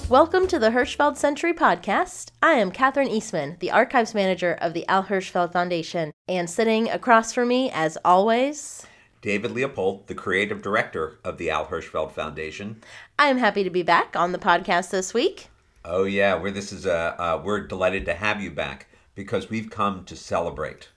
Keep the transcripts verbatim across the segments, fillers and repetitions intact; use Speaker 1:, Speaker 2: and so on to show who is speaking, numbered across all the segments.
Speaker 1: Welcome to the Hirschfeld Century Podcast. I am Catherine Eastman, the Archives Manager of the Al Hirschfeld Foundation, and sitting across from me, as always,
Speaker 2: David Leopold, the Creative Director of the Al Hirschfeld Foundation.
Speaker 1: I am happy to be back on the podcast this week.
Speaker 2: Oh yeah, we're, this is a, uh, we're delighted to have you back because we've come to celebrate.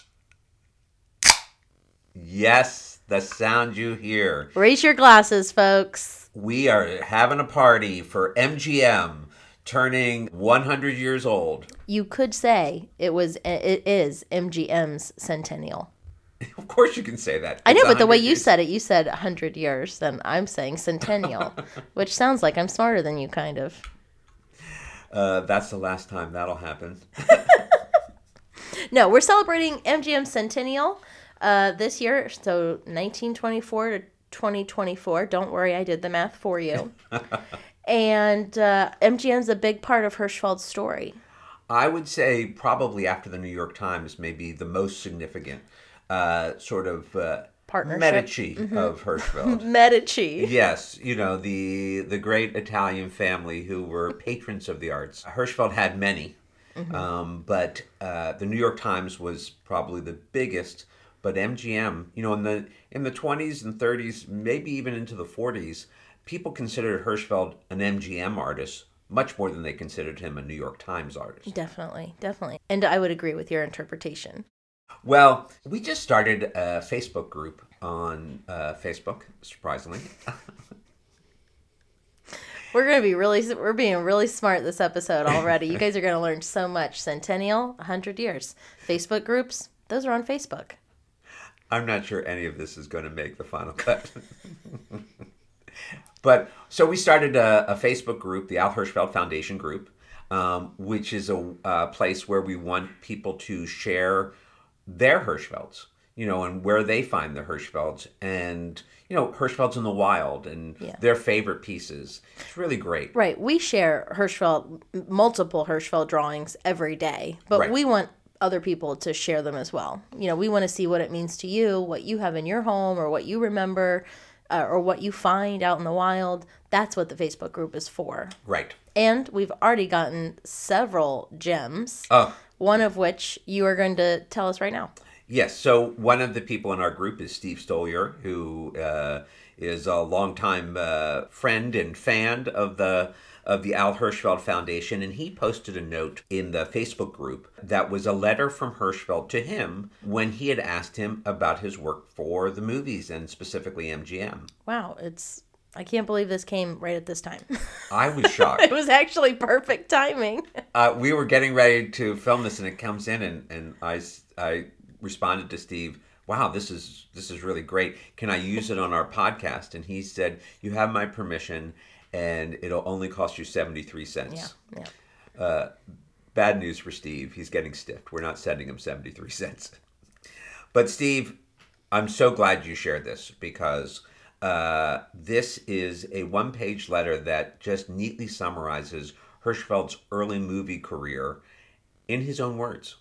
Speaker 2: Yes, the sound you hear.
Speaker 1: Raise your glasses, folks.
Speaker 2: We are having a party for M G M turning one hundred years old.
Speaker 1: You could say it was it is M G M's centennial.
Speaker 2: Of course you can say that.
Speaker 1: I know,
Speaker 2: It's
Speaker 1: but the way you
Speaker 2: years.
Speaker 1: said it, you said one hundred years, and I'm saying centennial, which sounds like I'm smarter than you, kind of.
Speaker 2: Uh, that's the last time that'll happen.
Speaker 1: No, we're celebrating M G M centennial uh, this year, so nineteen twenty-four to twenty twenty-four. Don't worry, I did the math for you. And uh, M G M's a big part of Hirschfeld's story.
Speaker 2: I would say probably after the New York Times, maybe the most significant uh, sort of uh,
Speaker 1: Partnership.
Speaker 2: Medici
Speaker 1: Mm-hmm.
Speaker 2: of Hirschfeld.
Speaker 1: Medici.
Speaker 2: Yes, you know, the the great Italian family who were patrons of the arts. Hirschfeld had many, mm-hmm. um, but uh, the New York Times was probably the biggest. But M G M, you know, in the in the twenties and thirties, maybe even into the forties, people considered Hirschfeld an M G M artist much more than they considered him a New York Times artist.
Speaker 1: Definitely, definitely. And I would agree with your interpretation.
Speaker 2: Well, we just started a Facebook group on uh, Facebook, surprisingly.
Speaker 1: We're going to be really, we're being really smart this episode already. You guys are going to learn so much. Centennial, one hundred years. Facebook groups, those are on Facebook.
Speaker 2: I'm not sure any of this is going to make the final cut. But so we started a, a Facebook group, the Al Hirschfeld Foundation group, um, which is a, a place where we want people to share their Hirschfelds, you know, and where they find the Hirschfelds and, you know, Hirschfelds in the wild and yeah. their favorite pieces. It's really great.
Speaker 1: Right. We share Hirschfeld, multiple Hirschfeld drawings every day, but right. we want other people to share them as well. You know, we want to see what it means to you, what you have in your home or what you remember uh, or what you find out in the wild. That's what the Facebook group is for.
Speaker 2: Right.
Speaker 1: And we've already gotten several gems,
Speaker 2: oh.
Speaker 1: one of which you are going to tell us right now.
Speaker 2: Yes. So one of the people in our group is Steve Stoliar, who uh, is a longtime uh, friend and fan of the of the Al Hirschfeld Foundation, and he posted a note in the Facebook group that was a letter from Hirschfeld to him when he had asked him about his work for the movies and specifically M G M.
Speaker 1: Wow, it's I can't believe this came right at this time.
Speaker 2: I was shocked.
Speaker 1: It was actually perfect timing.
Speaker 2: uh, we were getting ready to film this, and it comes in, and, and I, I responded to Steve, wow, this is this is really great. Can I use it on our podcast? And he said, you have my permission, and it'll only cost you seventy-three cents.
Speaker 1: Yeah, yeah.
Speaker 2: Uh, bad news for Steve. He's getting stiffed. We're not sending him seventy-three cents. But Steve, I'm so glad you shared this because uh, this is a one-page letter that just neatly summarizes Hirschfeld's early movie career in his own words.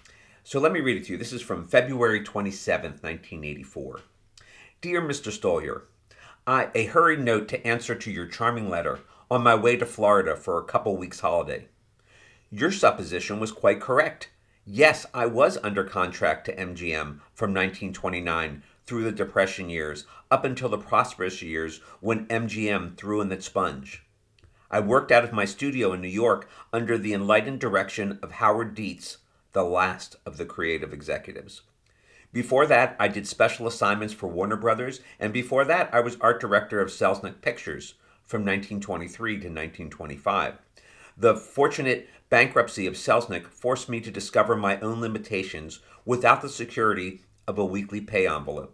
Speaker 2: So let me read it to you. This is from February twenty-seventh, nineteen eighty-four. Dear Mister Stoliar, I, a hurried note to answer to your charming letter on my way to Florida for a couple weeks holiday. Your supposition was quite correct. Yes, I was under contract to M G M from nineteen twenty-nine through the Depression years, up until the prosperous years when M G M threw in the sponge. I worked out of my studio in New York under the enlightened direction of Howard Dietz, the last of the creative executives. Before that, I did special assignments for Warner Brothers, and before that, I was art director of Selznick Pictures from nineteen twenty-three to nineteen twenty-five. The fortunate bankruptcy of Selznick forced me to discover my own limitations without the security of a weekly pay envelope.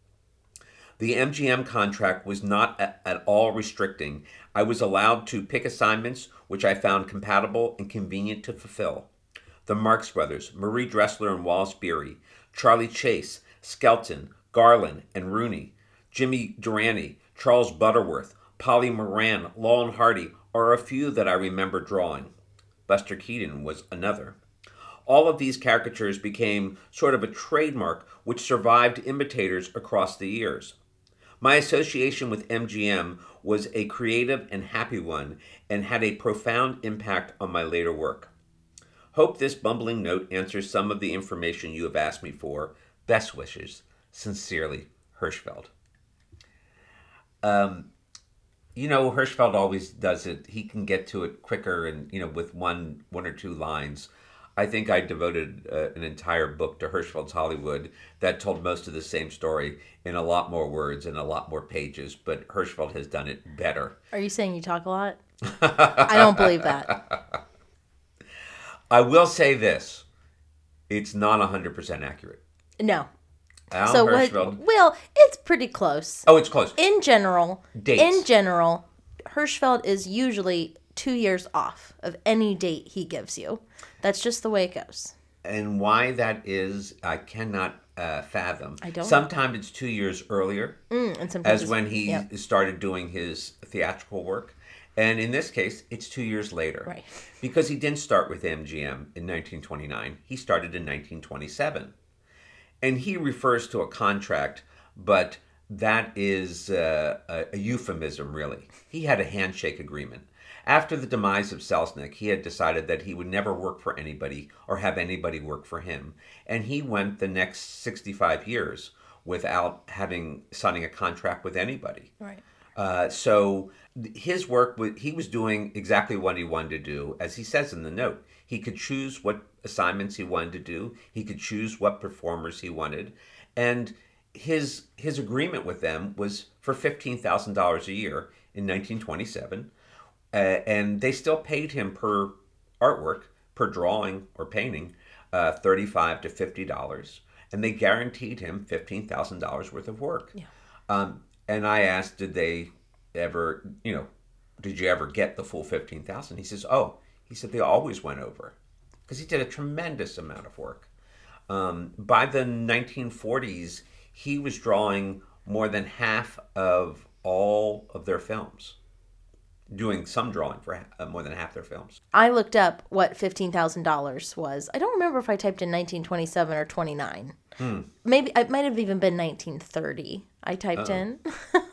Speaker 2: The M G M contract was not at all restricting. I was allowed to pick assignments which I found compatible and convenient to fulfill. The Marx Brothers, Marie Dressler and Wallace Beery, Charlie Chase, Skelton, Garland, and Rooney, Jimmy Durante, Charles Butterworth, Polly Moran, Laurel and Hardy are a few that I remember drawing. Buster Keaton was another. All of these caricatures became sort of a trademark which survived imitators across the years. My association with M G M was a creative and happy one and had a profound impact on my later work. Hope this bumbling note answers some of the information you have asked me for. Best wishes. Sincerely, Hirschfeld. Um, you know, Hirschfeld always does it. He can get to it quicker and, you know, with one one or two lines. I think I devoted uh, an entire book to Hirschfeld's Hollywood that told most of the same story in a lot more words and a lot more pages, but Hirschfeld has done it better.
Speaker 1: Are you saying you talk a lot? I don't believe that.
Speaker 2: I will say this. It's not one hundred percent accurate.
Speaker 1: No.
Speaker 2: Al
Speaker 1: so
Speaker 2: Hirschfeld.
Speaker 1: What, well, it's pretty close.
Speaker 2: Oh, it's close.
Speaker 1: In general,
Speaker 2: Dates.
Speaker 1: in general, Hirschfeld is usually two years off of any date he gives you. That's just the way it goes.
Speaker 2: And why that is, I cannot uh, fathom.
Speaker 1: I don't.
Speaker 2: Sometimes it's two years earlier,
Speaker 1: mm, and sometimes
Speaker 2: as when he
Speaker 1: yep.
Speaker 2: started doing his theatrical work. And in this case, it's two years later.
Speaker 1: Right.
Speaker 2: Because he didn't start with M G M in nineteen twenty-nine. He started in nineteen twenty-seven. And he refers to a contract, but that is uh, a, a euphemism, really. He had a handshake agreement. After the demise of Selznick, he had decided that he would never work for anybody or have anybody work for him. And he went the next sixty-five years without having signing a contract with anybody.
Speaker 1: Right.
Speaker 2: Uh, so his work, he was doing exactly what he wanted to do. As he says in the note, he could choose what assignments he wanted to do. He could choose what performers he wanted. And his his agreement with them was for fifteen thousand dollars a year in nineteen twenty-seven. Uh, and they still paid him per artwork, per drawing or painting, uh, thirty-five to fifty dollars. And they guaranteed him fifteen thousand dollars worth of work.
Speaker 1: Yeah.
Speaker 2: Um, and I asked, did they ever, you know, did you ever get the full fifteen thousand dollars? He says, oh, he said they always went over. Because he did a tremendous amount of work. Um, by the nineteen forties, he was drawing more than half of all of their films. Doing some drawing for uh, more than half their films.
Speaker 1: I looked up what fifteen thousand dollars was. I don't remember if I typed in nineteen twenty-seven or twenty-nine. Hmm. Maybe it might have even been nineteen thirty. I typed Uh-oh. in.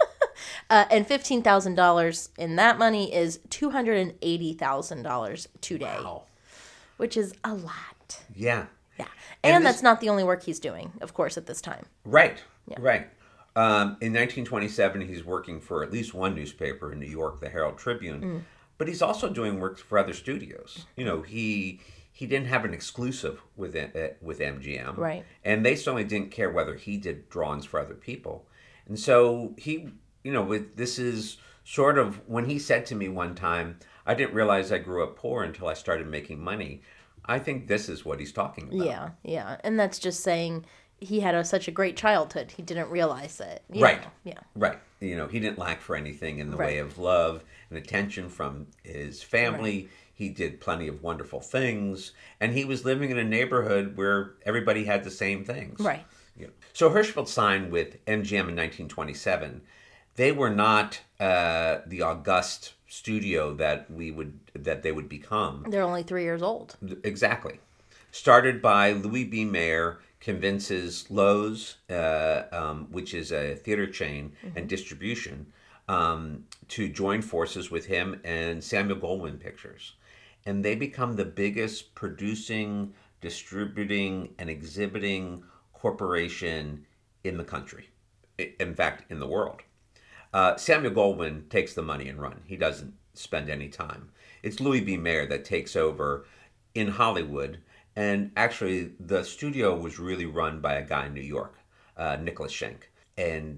Speaker 1: uh, and fifteen thousand dollars in that money is two hundred eighty thousand dollars today. Wow. Which is a lot.
Speaker 2: Yeah.
Speaker 1: Yeah. And, and this... that's not the only work he's doing, of course, at this time.
Speaker 2: Right. Yeah. Right. Um, in nineteen twenty-seven, he's working for at least one newspaper in New York, the Herald Tribune, mm. but he's also doing work for other studios. You know, he he didn't have an exclusive with uh, with M G M,
Speaker 1: right?
Speaker 2: And they certainly didn't care whether he did drawings for other people. And so he, you know, with this is sort of when he said to me one time, "I didn't realize I grew up poor until I started making money." I think this is what he's talking about.
Speaker 1: Yeah, yeah, and that's just saying. He had a, such a great childhood. He didn't realize it.
Speaker 2: Right.
Speaker 1: Know. Yeah.
Speaker 2: Right. You know, he didn't lack for anything in the
Speaker 1: right.
Speaker 2: way of love and attention from his family. Right. He did plenty of wonderful things. And he was living in a neighborhood where everybody had the same things.
Speaker 1: Right.
Speaker 2: You know. So Hirschfeld signed with M G M in nineteen twenty-seven. They were not uh, the august studio that we would that they would become.
Speaker 1: They're only three years old.
Speaker 2: Exactly. Started by Louis B. Mayer, convinces Lowe's, uh, um, which is a theater chain mm-hmm. and distribution, um, to join forces with him and Samuel Goldwyn Pictures. And they become the biggest producing, distributing, and exhibiting corporation in the country. In fact, in the world. Uh, Samuel Goldwyn takes the money and run. He doesn't spend any time. It's Louis B. Mayer that takes over in Hollywood. And actually, the studio was really run by a guy in New York, uh, Nicholas Schenk. And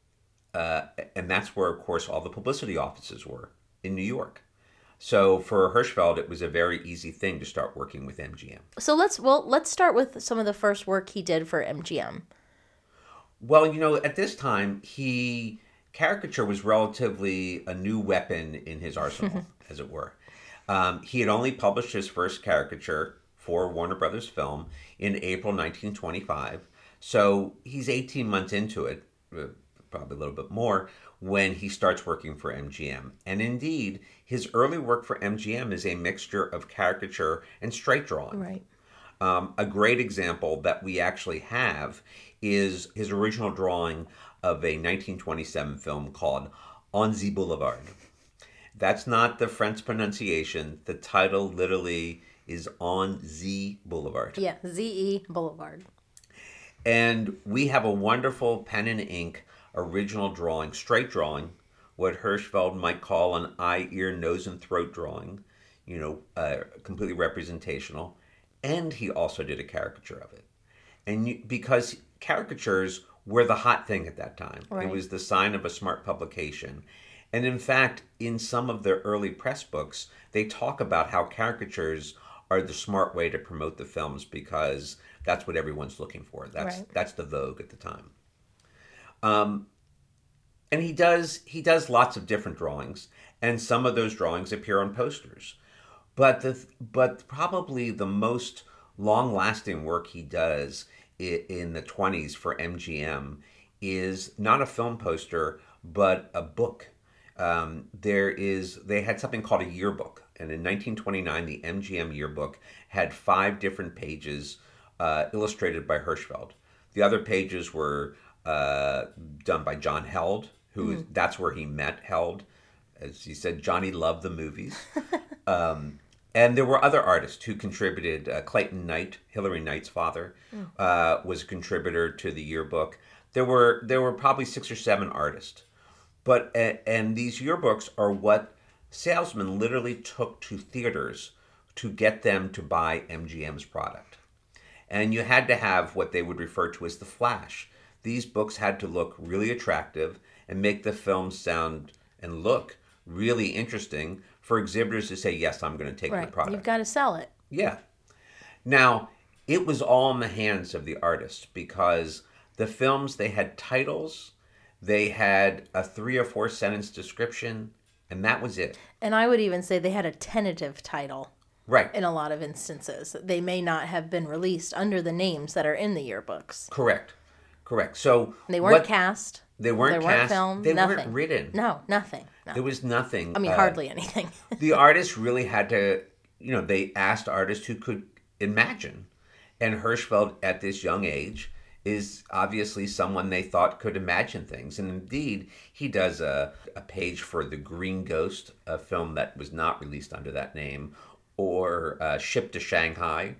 Speaker 2: uh, and that's where, of course, all the publicity offices were, in New York. So for Hirschfeld, it was a very easy thing to start working with M G M.
Speaker 1: So let's well let's start with some of the first work he did for M G M.
Speaker 2: Well, you know, at this time, he caricature was relatively a new weapon in his arsenal, as it were. Um, he had only published his first caricature for Warner Brothers Film in April nineteen twenty-five. So he's eighteen months into it, probably a little bit more, when he starts working for M G M. And indeed, his early work for M G M is a mixture of caricature and straight drawing.
Speaker 1: Right.
Speaker 2: Um, a great example that we actually have is his original drawing of a nineteen twenty-seven film called On the Boulevard. That's not the French pronunciation. The title literally is On the Boulevard.
Speaker 1: Yeah, Z E Boulevard.
Speaker 2: And we have a wonderful pen and ink original drawing, straight drawing, what Hirschfeld might call an eye, ear, nose, and throat drawing, you know, uh, completely representational. And he also did a caricature of it. And you, because caricatures were the hot thing at that time.
Speaker 1: Right.
Speaker 2: It was the sign of a smart publication. And in fact, in some of their early press books, they talk about how caricatures are the smart way to promote the films because that's what everyone's looking for. That's
Speaker 1: right.
Speaker 2: that's the vogue at the time. Um, and he does he does lots of different drawings, and some of those drawings appear on posters. But the but probably the most long-lasting work he does in, in the twenties for M G M is not a film poster, but a book. Um, there is they had something called a yearbook, and in nineteen twenty-nine, the M G M yearbook had five different pages uh, illustrated by Hirschfeld. The other pages were uh, done by John Held, who mm-hmm. is, that's where he met Held. As he said, Johnny loved the movies. um, and there were other artists who contributed. Uh, Clayton Knight, Hilary Knight's father, mm. uh, was a contributor to the yearbook. There were there were probably six or seven artists. But and these yearbooks are what salesmen literally took to theaters to get them to buy M G M's product. And you had to have what they would refer to as the flash. These books had to look really attractive and make the film sound and look really interesting for exhibitors to say, yes, I'm going to take
Speaker 1: right.
Speaker 2: your product.
Speaker 1: You've got to sell it.
Speaker 2: Yeah. Now, it was all in the hands of the artists because the films, they had titles. They had a three or four sentence description, and that was it.
Speaker 1: And I would even say they had a tentative title.
Speaker 2: Right.
Speaker 1: In a lot of instances. They may not have been released under the names that are in the yearbooks.
Speaker 2: Correct. Correct. So
Speaker 1: they weren't what, cast.
Speaker 2: They weren't
Speaker 1: they
Speaker 2: cast.
Speaker 1: Weren't filmed.
Speaker 2: They
Speaker 1: nothing.
Speaker 2: weren't written.
Speaker 1: No, nothing. No.
Speaker 2: There was nothing.
Speaker 1: I mean, uh, hardly anything.
Speaker 2: The artists really had to, you know, they asked artists who could imagine. And Hirschfeld, at this young age, is obviously someone they thought could imagine things. And indeed, he does a, a page for The Green Ghost, a film that was not released under that name, or uh, Ship to Shanghai,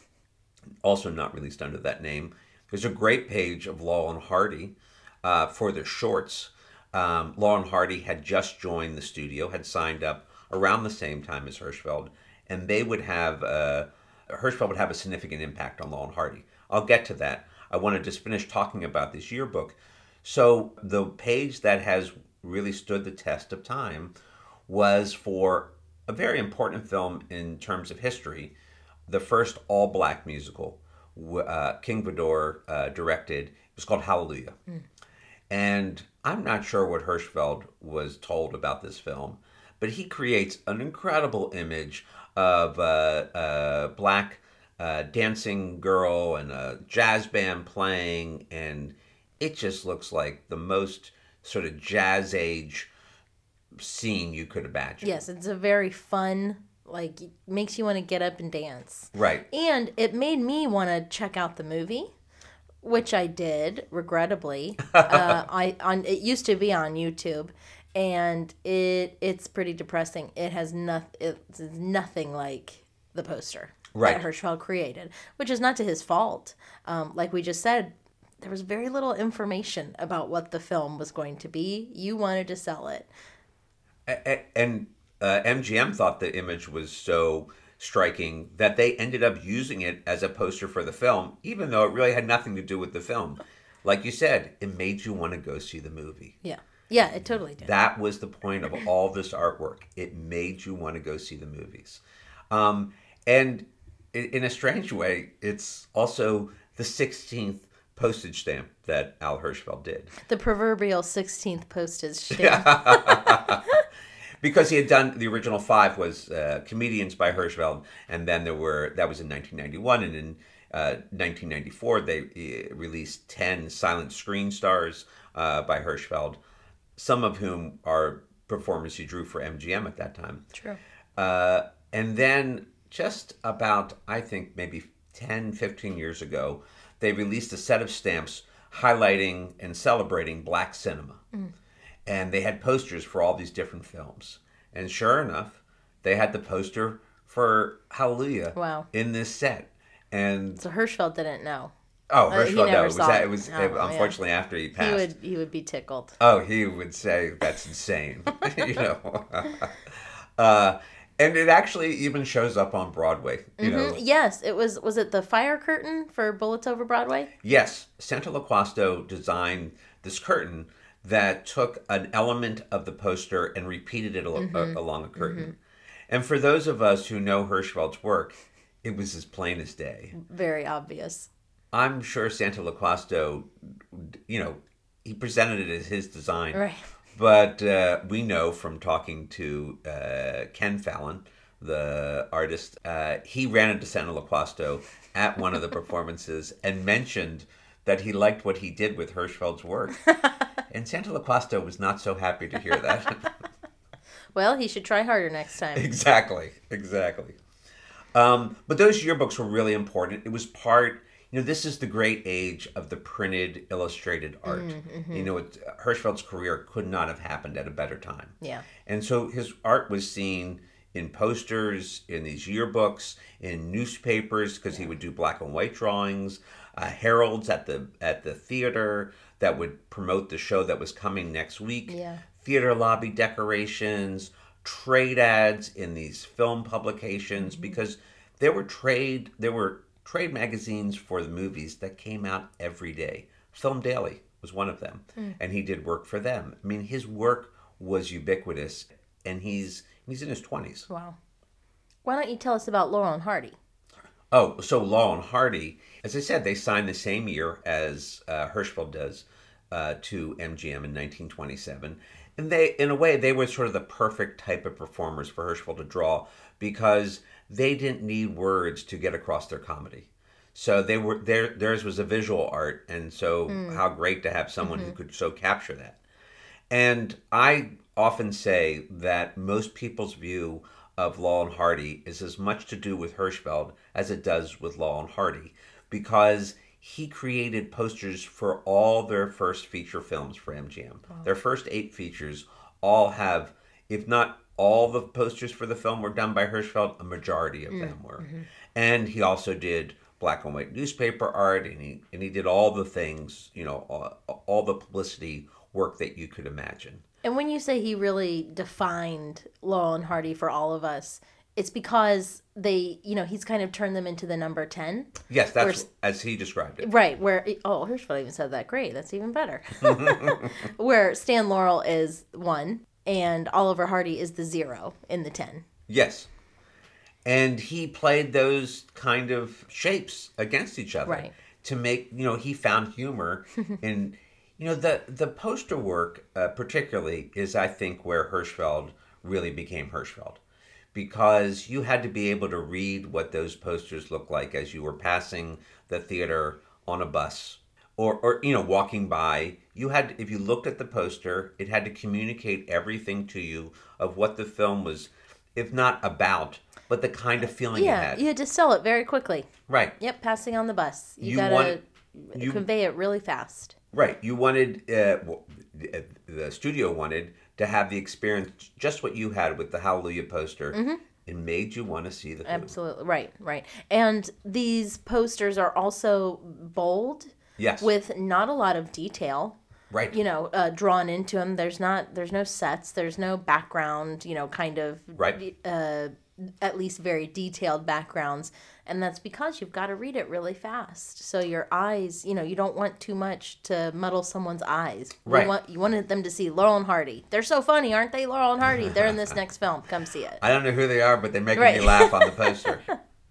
Speaker 2: also not released under that name. There's a great page of Laurel and Hardy uh, for the shorts. Um, Laurel and Hardy had just joined the studio, had signed up around the same time as Hirschfeld, and they would have, uh, Hirschfeld would have a significant impact on Laurel and Hardy. I'll get to that. I want to just finish talking about this yearbook. So the page that has really stood the test of time was for a very important film in terms of history, the first all-black musical, uh, King Vidor uh, directed. It was called Hallelujah. Mm. And I'm not sure what Hirschfeld was told about this film, but he creates an incredible image of a uh, uh, black uh, dancing girl and a jazz band playing, and it just looks like the most sort of jazz age scene you could imagine.
Speaker 1: Yes, it's a very fun, like, it makes you want to get up and dance.
Speaker 2: Right.
Speaker 1: And it made me want to check out the movie, which I did, regrettably. uh, I on it used to be on YouTube, and it it's pretty depressing. It has nothing. It's nothing like the poster
Speaker 2: right.
Speaker 1: that Hirschfeld created, which is not to his fault. Um, like we just said, there was very little information about what the film was going to be. You wanted to sell it.
Speaker 2: And uh, M G M thought the image was so striking that they ended up using it as a poster for the film, even though it really had nothing to do with the film. Like you said, it made you want to go see the movie.
Speaker 1: Yeah. Yeah, it totally did.
Speaker 2: That was the point of all this artwork. It made you want to go see the movies. Um, and in a strange way, it's also the sixteenth postage stamp that Al Hirschfeld did.
Speaker 1: The proverbial sixteenth postage stamp.
Speaker 2: Because he had done, the original five was uh, Comedians by Hirschfeld, and then there were, that was in nineteen ninety-one, and in uh, nineteen ninety-four they uh, released ten Silent Screen Stars uh, by Hirschfeld, some of whom are performers he drew for M G M at that time.
Speaker 1: True.
Speaker 2: Uh, and then just about, I think, maybe ten, fifteen years ago, they released a set of stamps highlighting and celebrating black cinema. Mm. And they had posters for all these different films. And sure enough, they had the poster for Hallelujah
Speaker 1: wow.
Speaker 2: in this set. And
Speaker 1: so Hirschfeld didn't know.
Speaker 2: Oh, Hirschfeld,
Speaker 1: uh,
Speaker 2: no, it was, that, it was
Speaker 1: oh,
Speaker 2: it, unfortunately
Speaker 1: yeah.
Speaker 2: after he passed.
Speaker 1: He would he would be tickled.
Speaker 2: Oh, he would say that's insane, you know. uh, and it actually even shows up on Broadway, you mm-hmm. know.
Speaker 1: Yes, it was. Was it the fire curtain for Bullets Over Broadway?
Speaker 2: Yes, Santa Loquasto designed this curtain that took an element of the poster and repeated it al- mm-hmm. a- along a curtain. Mm-hmm. And for those of us who know Hirschfeld's work, it was as plain as day.
Speaker 1: Very obvious.
Speaker 2: I'm sure Santa Loquasto, you know, he presented it as his design.
Speaker 1: Right.
Speaker 2: But uh, we know from talking to uh, Ken Fallon, the artist, uh, he ran into Santa Loquasto at one of the performances and mentioned that he liked what he did with Hirschfeld's work. And Santa Loquasto was not so happy to hear that.
Speaker 1: Well, he should try harder next time.
Speaker 2: Exactly, exactly. Um, but those yearbooks were really important. It was part... You know, this is the great age of the printed, illustrated art. Mm-hmm. You know, it, Hirschfeld's career could not have happened at a better time.
Speaker 1: Yeah.
Speaker 2: And so his art was seen in posters, in these yearbooks, in newspapers, because yeah. he would do black and white drawings, uh, heralds at the at the theater that would promote the show that was coming next week,
Speaker 1: yeah.
Speaker 2: theater lobby decorations, trade ads in these film publications, mm-hmm. because there were trade, there were... trade magazines for the movies that came out every day. Film Daily was one of them, mm. and he did work for them. I mean, his work was ubiquitous, and he's he's in his twenties.
Speaker 1: Wow. Why don't you tell us about Laurel and Hardy?
Speaker 2: Oh, so Laurel and Hardy, as I said, they signed the same year as uh, Hirschfeld does uh, to M G M in nineteen twenty-seven. And they, in a way, they were sort of the perfect type of performers for Hirschfeld to draw because they didn't need words to get across their comedy. So they were their theirs was a visual art, and so mm. how great to have someone mm-hmm. who could so capture that. And I often say that most people's view of Laurel and Hardy is as much to do with Hirschfeld as it does with Laurel and Hardy, because he created posters for all their first feature films for M G M. Wow. Their first eight features all have, if not all the posters for the film were done by Hirschfeld, a majority of mm. them were. Mm-hmm. And he also did black and white newspaper art, and he and he did all the things, you know, all, all the publicity work that you could imagine.
Speaker 1: And when you say he really defined Laurel and Hardy for all of us, it's because they, you know, he's kind of turned them into the number ten.
Speaker 2: Yes, that's where, as he described it.
Speaker 1: Right, where, oh, Hirschfeld even said that. Great, that's even better. Where Stan Laurel is one, and Oliver Hardy is the zero in the ten.
Speaker 2: Yes. And he played those kind of shapes against each other.
Speaker 1: Right.
Speaker 2: To make, you know, he found humor in, you know, the, the poster work uh, particularly is, I think, where Hirschfeld really became Hirschfeld. Because you had to be able to read what those posters looked like as you were passing the theater on a bus or, or you know, walking by. You had, if you looked at the poster, it had to communicate everything to you of what the film was, if not about, but the kind of feeling
Speaker 1: yeah,
Speaker 2: it had.
Speaker 1: You had to sell it very quickly.
Speaker 2: Right.
Speaker 1: Yep, passing on the bus. You,
Speaker 2: you
Speaker 1: gotta
Speaker 2: want, you,
Speaker 1: convey it really fast.
Speaker 2: Right. You wanted, uh, well, the studio wanted to have the experience, just what you had with the Hallelujah poster. Mm-hmm. It made you want to see the film.
Speaker 1: Absolutely. Right, right. And these posters are also bold.
Speaker 2: Yes.
Speaker 1: With not a lot of detail.
Speaker 2: Right.
Speaker 1: You know, uh, drawn into them. There's not, there's no sets. There's no background, you know, kind of.
Speaker 2: Right.
Speaker 1: Uh, at least very detailed backgrounds. And that's because you've got to read it really fast. So your eyes, you know, you don't want too much to muddle someone's eyes.
Speaker 2: Right.
Speaker 1: You, want, you wanted them to see Laurel and Hardy. They're so funny, aren't they, Laurel and Hardy? They're in this next film. Come see it.
Speaker 2: I don't know who they are, but they're making
Speaker 1: right.
Speaker 2: me laugh on the poster.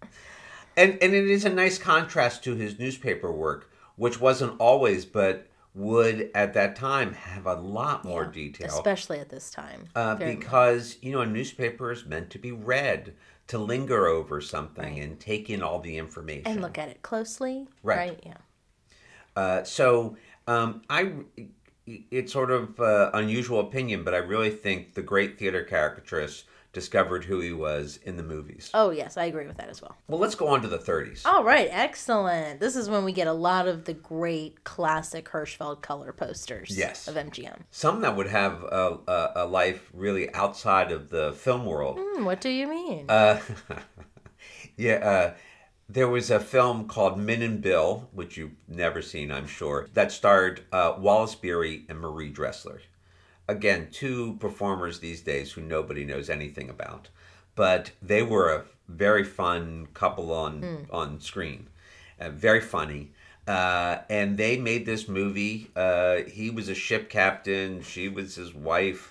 Speaker 2: and and it is a nice contrast to his newspaper work, which wasn't always, but would at that time have a lot more yeah, detail.
Speaker 1: Especially at this time.
Speaker 2: Uh, because, much. you know, a newspaper is meant to be read, to linger over something right. and take in all the information.
Speaker 1: And look at it closely.
Speaker 2: Right.
Speaker 1: Right, yeah.
Speaker 2: Uh, so, um, I, it's sort of uh, unusual opinion, but I really think the great theater caricaturist discovered who he was in the movies.
Speaker 1: Oh, yes, I agree with that as well.
Speaker 2: Well, let's go on to the thirties.
Speaker 1: All right, excellent. This is when we get a lot of the great classic Hirschfeld color posters
Speaker 2: yes.
Speaker 1: of M G M.
Speaker 2: Some that would have a, a, a life really outside of the film world.
Speaker 1: Mm, what do you mean?
Speaker 2: Uh, yeah, uh, there was a film called Min and Bill, which you've never seen, I'm sure, that starred uh, Wallace Beery and Marie Dressler. Again, two performers these days who nobody knows anything about. But they were a very fun couple on, mm. on screen. Uh, very funny. Uh, and they made this movie. Uh, he was a ship captain. She was his wife.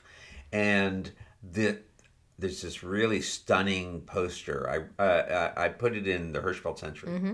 Speaker 2: And the, there's this really stunning poster. I, uh, I put it in the Hirschfeld Century. Mm-hmm.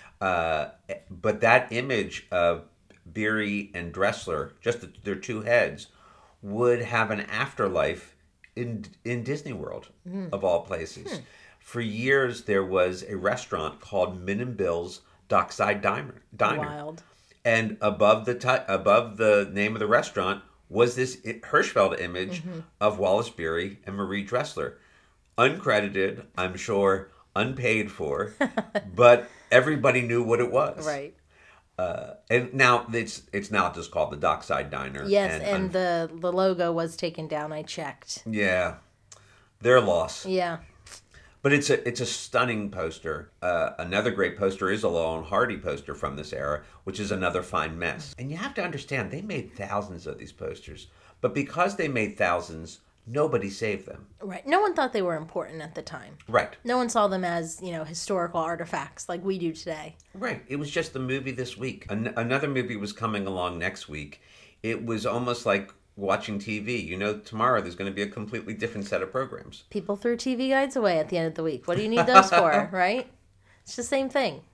Speaker 2: Uh, but that image of Beery and Dressler, just the, their two heads, would have an afterlife in in Disney World, mm. of all places. Hmm. For years, there was a restaurant called Min and Bill's Dockside Diner. Diner.
Speaker 1: Wild.
Speaker 2: And above the t- above the name of the restaurant was this Hirschfeld image mm-hmm. of Wallace Beery and Marie Dressler. Uncredited, I'm sure, unpaid for, but everybody knew what it was.
Speaker 1: Right.
Speaker 2: Uh, and now it's it's now just called the Dockside Diner.
Speaker 1: Yes, and, and the the logo was taken down. I checked.
Speaker 2: Yeah, their loss.
Speaker 1: Yeah,
Speaker 2: but it's a it's a stunning poster. Uh, another great poster is a Laurel and Hardy poster from this era, which is Another Fine Mess. And you have to understand, they made thousands of these posters, but because they made thousands, nobody saved them.
Speaker 1: Right. No one thought they were important at the time.
Speaker 2: Right.
Speaker 1: No one saw them as, you know, historical artifacts like we do today.
Speaker 2: Right. It was just the movie this week. An- another movie was coming along next week. It was almost like watching T V. You know, tomorrow there's going to be a completely different set of programs.
Speaker 1: People threw T V guides away at the end of the week. What do you need those for, right? It's the same thing.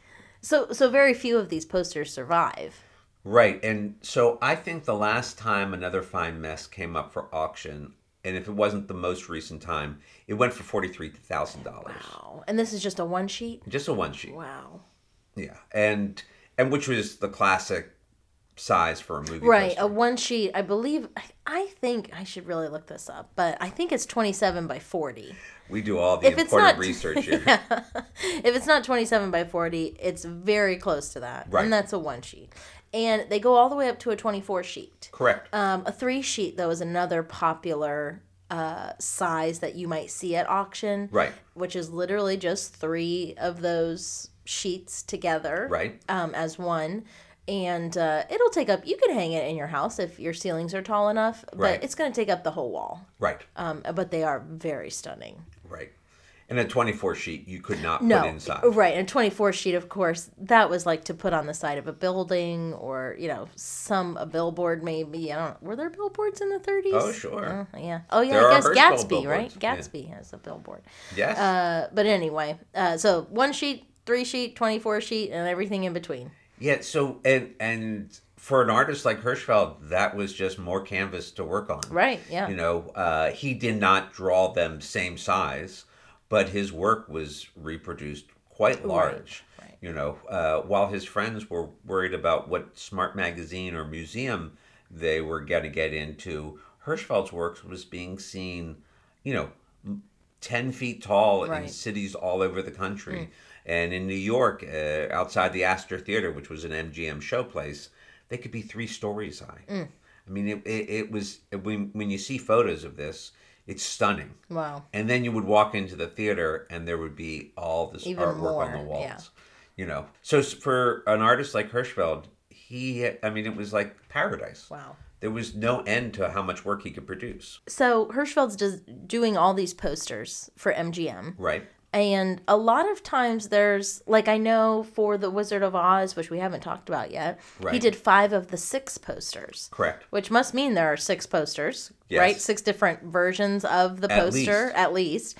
Speaker 1: So, so very few of these posters survive.
Speaker 2: Right. And so I think the last time Another Fine Mess came up for auction, and if it wasn't the most recent time, it went for forty-three thousand dollars.
Speaker 1: Wow. And this is just a one sheet?
Speaker 2: Just a one sheet.
Speaker 1: Wow.
Speaker 2: Yeah. And and which was the classic size for a movie
Speaker 1: Right.
Speaker 2: poster.
Speaker 1: A one sheet, I believe, I think, I should really look this up, but I think it's twenty-seven by forty.
Speaker 2: We do all the
Speaker 1: if
Speaker 2: important
Speaker 1: not,
Speaker 2: research here.
Speaker 1: Yeah. If it's not twenty-seven by forty, it's very close to that.
Speaker 2: Right.
Speaker 1: And that's a one sheet. And they go all the way up to a twenty-four sheet.
Speaker 2: Correct.
Speaker 1: Um, a three sheet, though, is another popular uh, size that you might see at auction.
Speaker 2: Right.
Speaker 1: Which is literally just three of those sheets together.
Speaker 2: Right.
Speaker 1: Um, as one. And uh, it'll take up, you can hang it in your house if your ceilings are tall enough, but
Speaker 2: right.
Speaker 1: it's going to take up the whole wall.
Speaker 2: Right.
Speaker 1: Um, but they are very stunning.
Speaker 2: Right. And a twenty-four sheet you could not
Speaker 1: no,
Speaker 2: put inside.
Speaker 1: Right. And a twenty-four sheet, of course, that was like to put on the side of a building or, you know, some, a billboard maybe. I don't know. Were there billboards in the thirties?
Speaker 2: Oh, sure.
Speaker 1: Uh, yeah. Oh, yeah.
Speaker 2: There
Speaker 1: I guess
Speaker 2: Hirschfeld
Speaker 1: Gatsby, right?
Speaker 2: billboards.
Speaker 1: Gatsby yeah. has a billboard.
Speaker 2: Yes.
Speaker 1: Uh, but anyway, uh, so one sheet, three sheet, twenty-four sheet, and everything in between.
Speaker 2: Yeah. So, and, and for an artist like Hirschfeld, that was just more canvas to work on.
Speaker 1: Right. Yeah.
Speaker 2: You know, uh, he did not draw them same size, but his work was reproduced quite large.
Speaker 1: Right, right.
Speaker 2: You know, uh, while his friends were worried about what smart magazine or museum they were going to get into, Hirschfeld's work was being seen, you know, ten feet tall
Speaker 1: right.
Speaker 2: in cities all over the country.
Speaker 1: Mm.
Speaker 2: And in New York, uh, outside the Astor Theater, which was an M G M showplace, they could be three stories high. Mm. I mean, it, it, it was, when, when you see photos of this, it's stunning.
Speaker 1: Wow.
Speaker 2: And then you would walk into the theater and there would be all this
Speaker 1: Even
Speaker 2: artwork
Speaker 1: more,
Speaker 2: on the walls.
Speaker 1: Yeah.
Speaker 2: You know. So for an artist like Hirschfeld, he, I mean, it was like paradise.
Speaker 1: Wow.
Speaker 2: There was no end to how much work he could produce.
Speaker 1: So Hirschfeld's does, doing all these posters for M G M.
Speaker 2: Right.
Speaker 1: And a lot of times there's, like I know for The Wizard of Oz, which we haven't talked about yet,
Speaker 2: right.
Speaker 1: he did five of the six posters.
Speaker 2: Correct.
Speaker 1: Which must mean there are six posters,
Speaker 2: yes.
Speaker 1: right? Six different versions of the
Speaker 2: at
Speaker 1: poster,
Speaker 2: least.
Speaker 1: at least.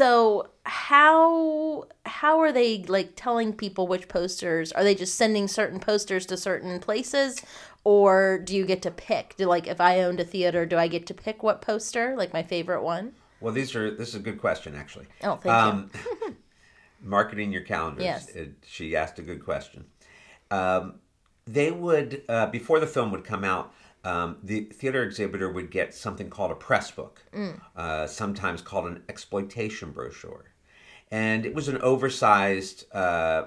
Speaker 1: So how how are they, like, telling people which posters? Are they just sending certain posters to certain places? Or do you get to pick? Do, like, if I owned a theater, do I get to pick what poster? Like, my favorite one?
Speaker 2: Well, these are. This is a good question, actually.
Speaker 1: Oh, thank um,
Speaker 2: you. Marketing your calendars.
Speaker 1: Yes.
Speaker 2: It, she asked a good question. Um, they would, uh, before the film would come out, um, the theater exhibitor would get something called a press book, mm. uh, sometimes called an exploitation brochure. And it was an oversized uh,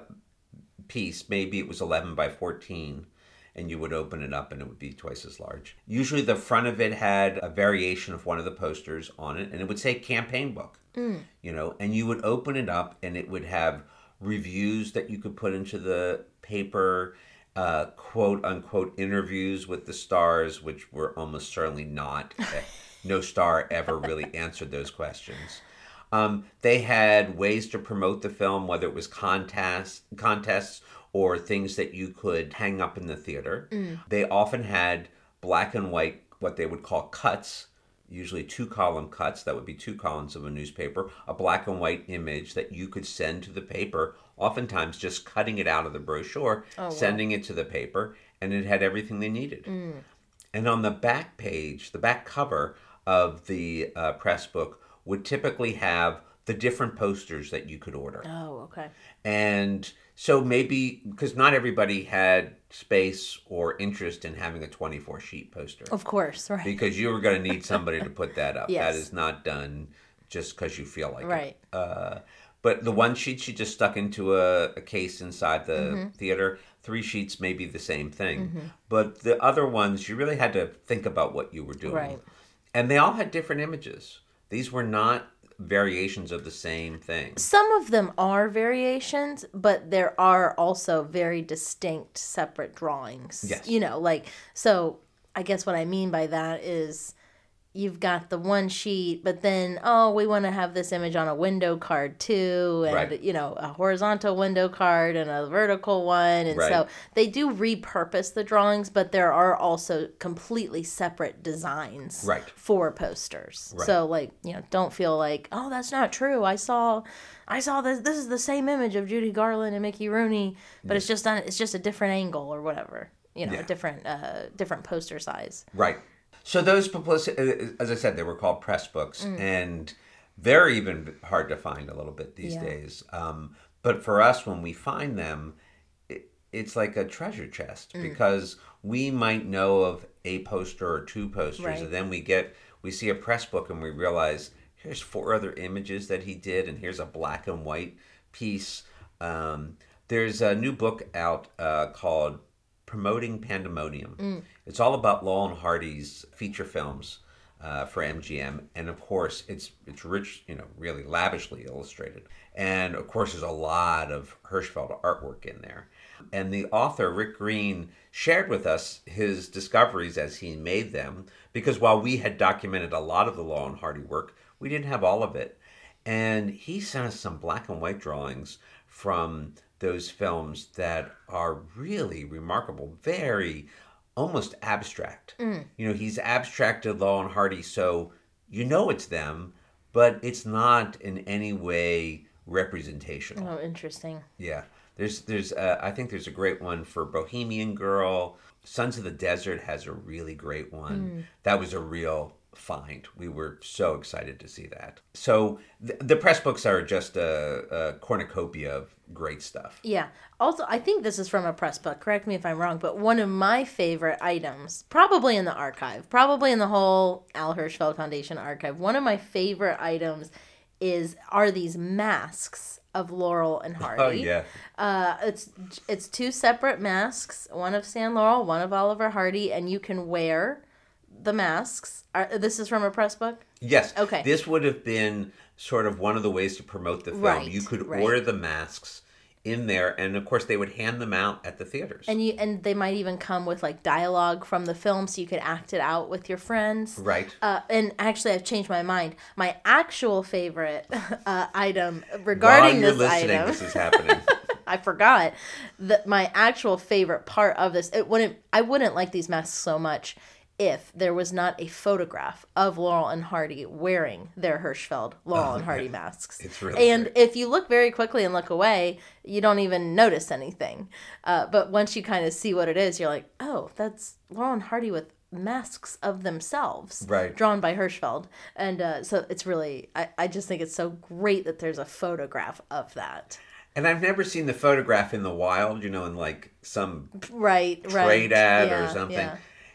Speaker 2: piece. Maybe it was eleven by fourteen, and you would open it up and it would be twice as large. Usually the front of it had a variation of one of the posters on it, and it would say campaign book, mm. you know, and you would open it up and it would have reviews that you could put into the paper, uh, quote unquote interviews with the stars, which were almost certainly not. No star ever really answered those questions. Um, they had ways to promote the film, whether it was contests, contests or things that you could hang up in the theater. Mm. They often had black and white, what they would call cuts, usually two-column cuts. That would be two columns of a newspaper, a black and white image that you could send to the paper, oftentimes just cutting it out of the brochure, oh, sending wow. it to the paper, and it had everything they needed. Mm. And on the back page, the back cover of the uh, press book would typically have the different posters that you could order.
Speaker 1: Oh, okay.
Speaker 2: And so maybe, because not everybody had space or interest in having a twenty-four sheet poster.
Speaker 1: Of course, right.
Speaker 2: Because you were going to need somebody to put that up.
Speaker 1: Yes.
Speaker 2: That is not done just because you feel like
Speaker 1: right.
Speaker 2: it. Uh, but the one sheet she just stuck into a, a case inside the mm-hmm. theater. Three sheets may be the same thing. Mm-hmm. But the other ones, you really had to think about what you were doing.
Speaker 1: Right.
Speaker 2: And they all had different images. These were not variations of the same thing.
Speaker 1: Some of them are variations, but there are also very distinct separate drawings.
Speaker 2: Yes.
Speaker 1: You know, like, so I guess what I mean by that is you've got the one sheet, but then, oh, we want to have this image on a window card too, and, right. you know, a horizontal window card and a vertical one. And right. so they do repurpose the drawings, but there are also completely separate designs
Speaker 2: right.
Speaker 1: for posters.
Speaker 2: Right.
Speaker 1: So, like, you know, don't feel like, oh, that's not true. I saw... I saw this. This is the same image of Judy Garland and Mickey Rooney, but yeah. it's just on. It's just a different angle or whatever. You know, yeah. a different, uh, different poster size.
Speaker 2: Right. So those publicity, as I said, they were called press books, mm. and they're even hard to find a little bit these yeah. days. Um, but for us, when we find them, it, it's like a treasure chest mm. because we might know of a poster or two posters, right. and then we get we see a press book and we realize here's four other images that he did, and here's a black and white piece. Um, there's a new book out uh, called Promoting Pandemonium. Mm. It's all about Laurel and Hardy's feature films uh, for M G M, and of course, it's it's rich, you know, really lavishly illustrated. And of course, there's a lot of Hirschfeld artwork in there. And the author Rick Green shared with us his discoveries as he made them, because while we had documented a lot of the Laurel and Hardy work, we didn't have all of it. And he sent us some black and white drawings from those films that are really remarkable, very almost abstract. Mm. You know, he's abstracted Laurel and Hardy, so you know it's them, but it's not in any way representational.
Speaker 1: Oh, interesting.
Speaker 2: Yeah. There's, there's, uh, I think there's a great one for Bohemian Girl. Sons of the Desert has a really great one. Mm. That was a real find. We were so excited to see that. So th- the press books are just a, a cornucopia of great stuff.
Speaker 1: Yeah. Also, I think this is from a press book. Correct me if I'm wrong, but one of my favorite items, probably in the archive, probably in the whole Al Hirschfeld Foundation archive, one of my favorite items is are these masks of Laurel and Hardy.
Speaker 2: Oh, yeah.
Speaker 1: Uh, it's it's two separate masks, one of Stan Laurel, one of Oliver Hardy, and you can wear the masks. Are, this is from a press book?
Speaker 2: Yes.
Speaker 1: Okay.
Speaker 2: This would have been sort of one of the ways to promote the film.
Speaker 1: Right,
Speaker 2: you could
Speaker 1: right.
Speaker 2: order the masks in there, and of course they would hand them out at the theaters.
Speaker 1: And you and they might even come with like dialogue from the film, so you could act it out with your friends.
Speaker 2: Right.
Speaker 1: Uh, and actually, I've changed my mind. My actual favorite uh, item regarding
Speaker 2: While you're
Speaker 1: this
Speaker 2: listening,
Speaker 1: item,
Speaker 2: this is happening.
Speaker 1: I forgot that my actual favorite part of this. It wouldn't. I wouldn't like these masks so much if there was not a photograph of Laurel and Hardy wearing their Hirschfeld Laurel
Speaker 2: oh,
Speaker 1: and Hardy
Speaker 2: yeah.
Speaker 1: masks.
Speaker 2: It's really
Speaker 1: and
Speaker 2: great.
Speaker 1: If you look very quickly and look away, you don't even notice anything. Uh, but once you kind of see what it is, you're like, oh, that's Laurel and Hardy with masks of themselves,
Speaker 2: right.
Speaker 1: drawn by Hirschfeld. And uh, so it's really, I, I just think it's so great that there's a photograph of that.
Speaker 2: And I've never seen the photograph in the wild, you know, in like some
Speaker 1: right,
Speaker 2: trade
Speaker 1: right.
Speaker 2: ad
Speaker 1: yeah,
Speaker 2: or something.
Speaker 1: Yeah.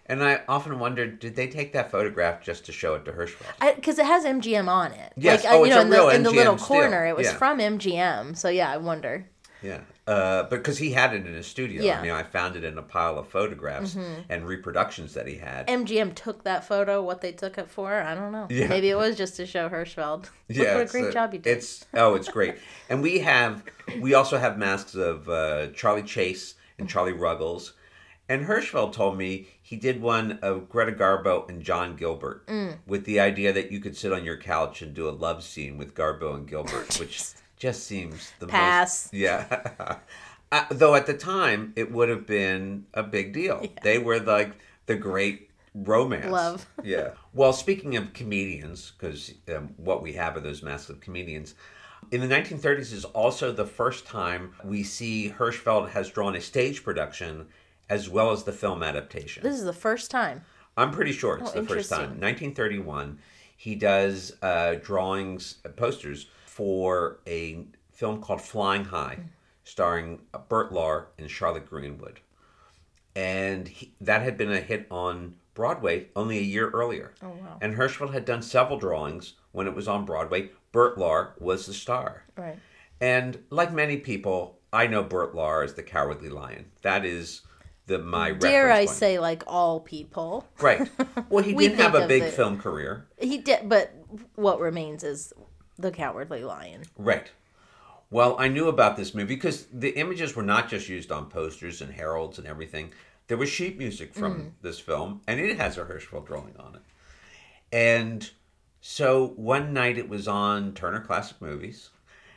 Speaker 2: And I often wondered, did they take that photograph just to show it to Hirschfeld?
Speaker 1: Because it has M G M on it.
Speaker 2: Yes.
Speaker 1: Like,
Speaker 2: oh,
Speaker 1: you
Speaker 2: it's
Speaker 1: know,
Speaker 2: a
Speaker 1: in
Speaker 2: real
Speaker 1: the, in the little
Speaker 2: M G M
Speaker 1: corner,
Speaker 2: still.
Speaker 1: it was
Speaker 2: yeah.
Speaker 1: from M G M. So yeah, I wonder.
Speaker 2: Yeah, uh, because he had it in his studio.
Speaker 1: Yeah.
Speaker 2: I mean, I found it in a pile of photographs mm-hmm. and reproductions that he had.
Speaker 1: M G M took that photo. What they took it for, I don't know.
Speaker 2: Yeah.
Speaker 1: Maybe it was just to show Hirschfeld.
Speaker 2: Yeah,
Speaker 1: what a great
Speaker 2: a,
Speaker 1: job you did.
Speaker 2: It's oh, it's great. And we have, we also have masks of uh, Charlie Chase and Charlie Ruggles. And Hirschfeld told me he did one of Greta Garbo and John Gilbert mm. with the idea that you could sit on your couch and do a love scene with Garbo and Gilbert, which just seems the
Speaker 1: Pass.
Speaker 2: most... Yeah. uh, though at the time, it would have been a big deal. Yeah. They were like the great romance.
Speaker 1: Love.
Speaker 2: Yeah. Well, speaking of comedians, because um, what we have are those massive comedians... In the nineteen thirties is also the first time we see Hirschfeld has drawn a stage production as well as the film adaptation.
Speaker 1: This is the first time.
Speaker 2: I'm pretty sure it's
Speaker 1: oh,
Speaker 2: the first time. nineteen thirty-one, he does uh, drawings, uh, posters for a film called Flying High, starring Burt Lahr and Charlotte Greenwood. And he, that had been a hit on Broadway only a year earlier.
Speaker 1: Oh, wow.
Speaker 2: And Hirschfeld had done several drawings when it was on Broadway. Burt Lahr was the star.
Speaker 1: Right.
Speaker 2: And like many people, I know Burt Lahr as the Cowardly Lion. That is the my
Speaker 1: Dare I
Speaker 2: reference point.
Speaker 1: say, like all people.
Speaker 2: Right. Well, he
Speaker 1: We
Speaker 2: did have
Speaker 1: think
Speaker 2: a
Speaker 1: of
Speaker 2: big
Speaker 1: the-
Speaker 2: film career.
Speaker 1: He did, but what remains is the Cowardly Lion.
Speaker 2: Right. Well, I knew about this movie because the images were not just used on posters and heralds and everything. There was sheet music from mm. this film, and it has a Hirschfeld drawing on it. And so one night it was on Turner Classic Movies,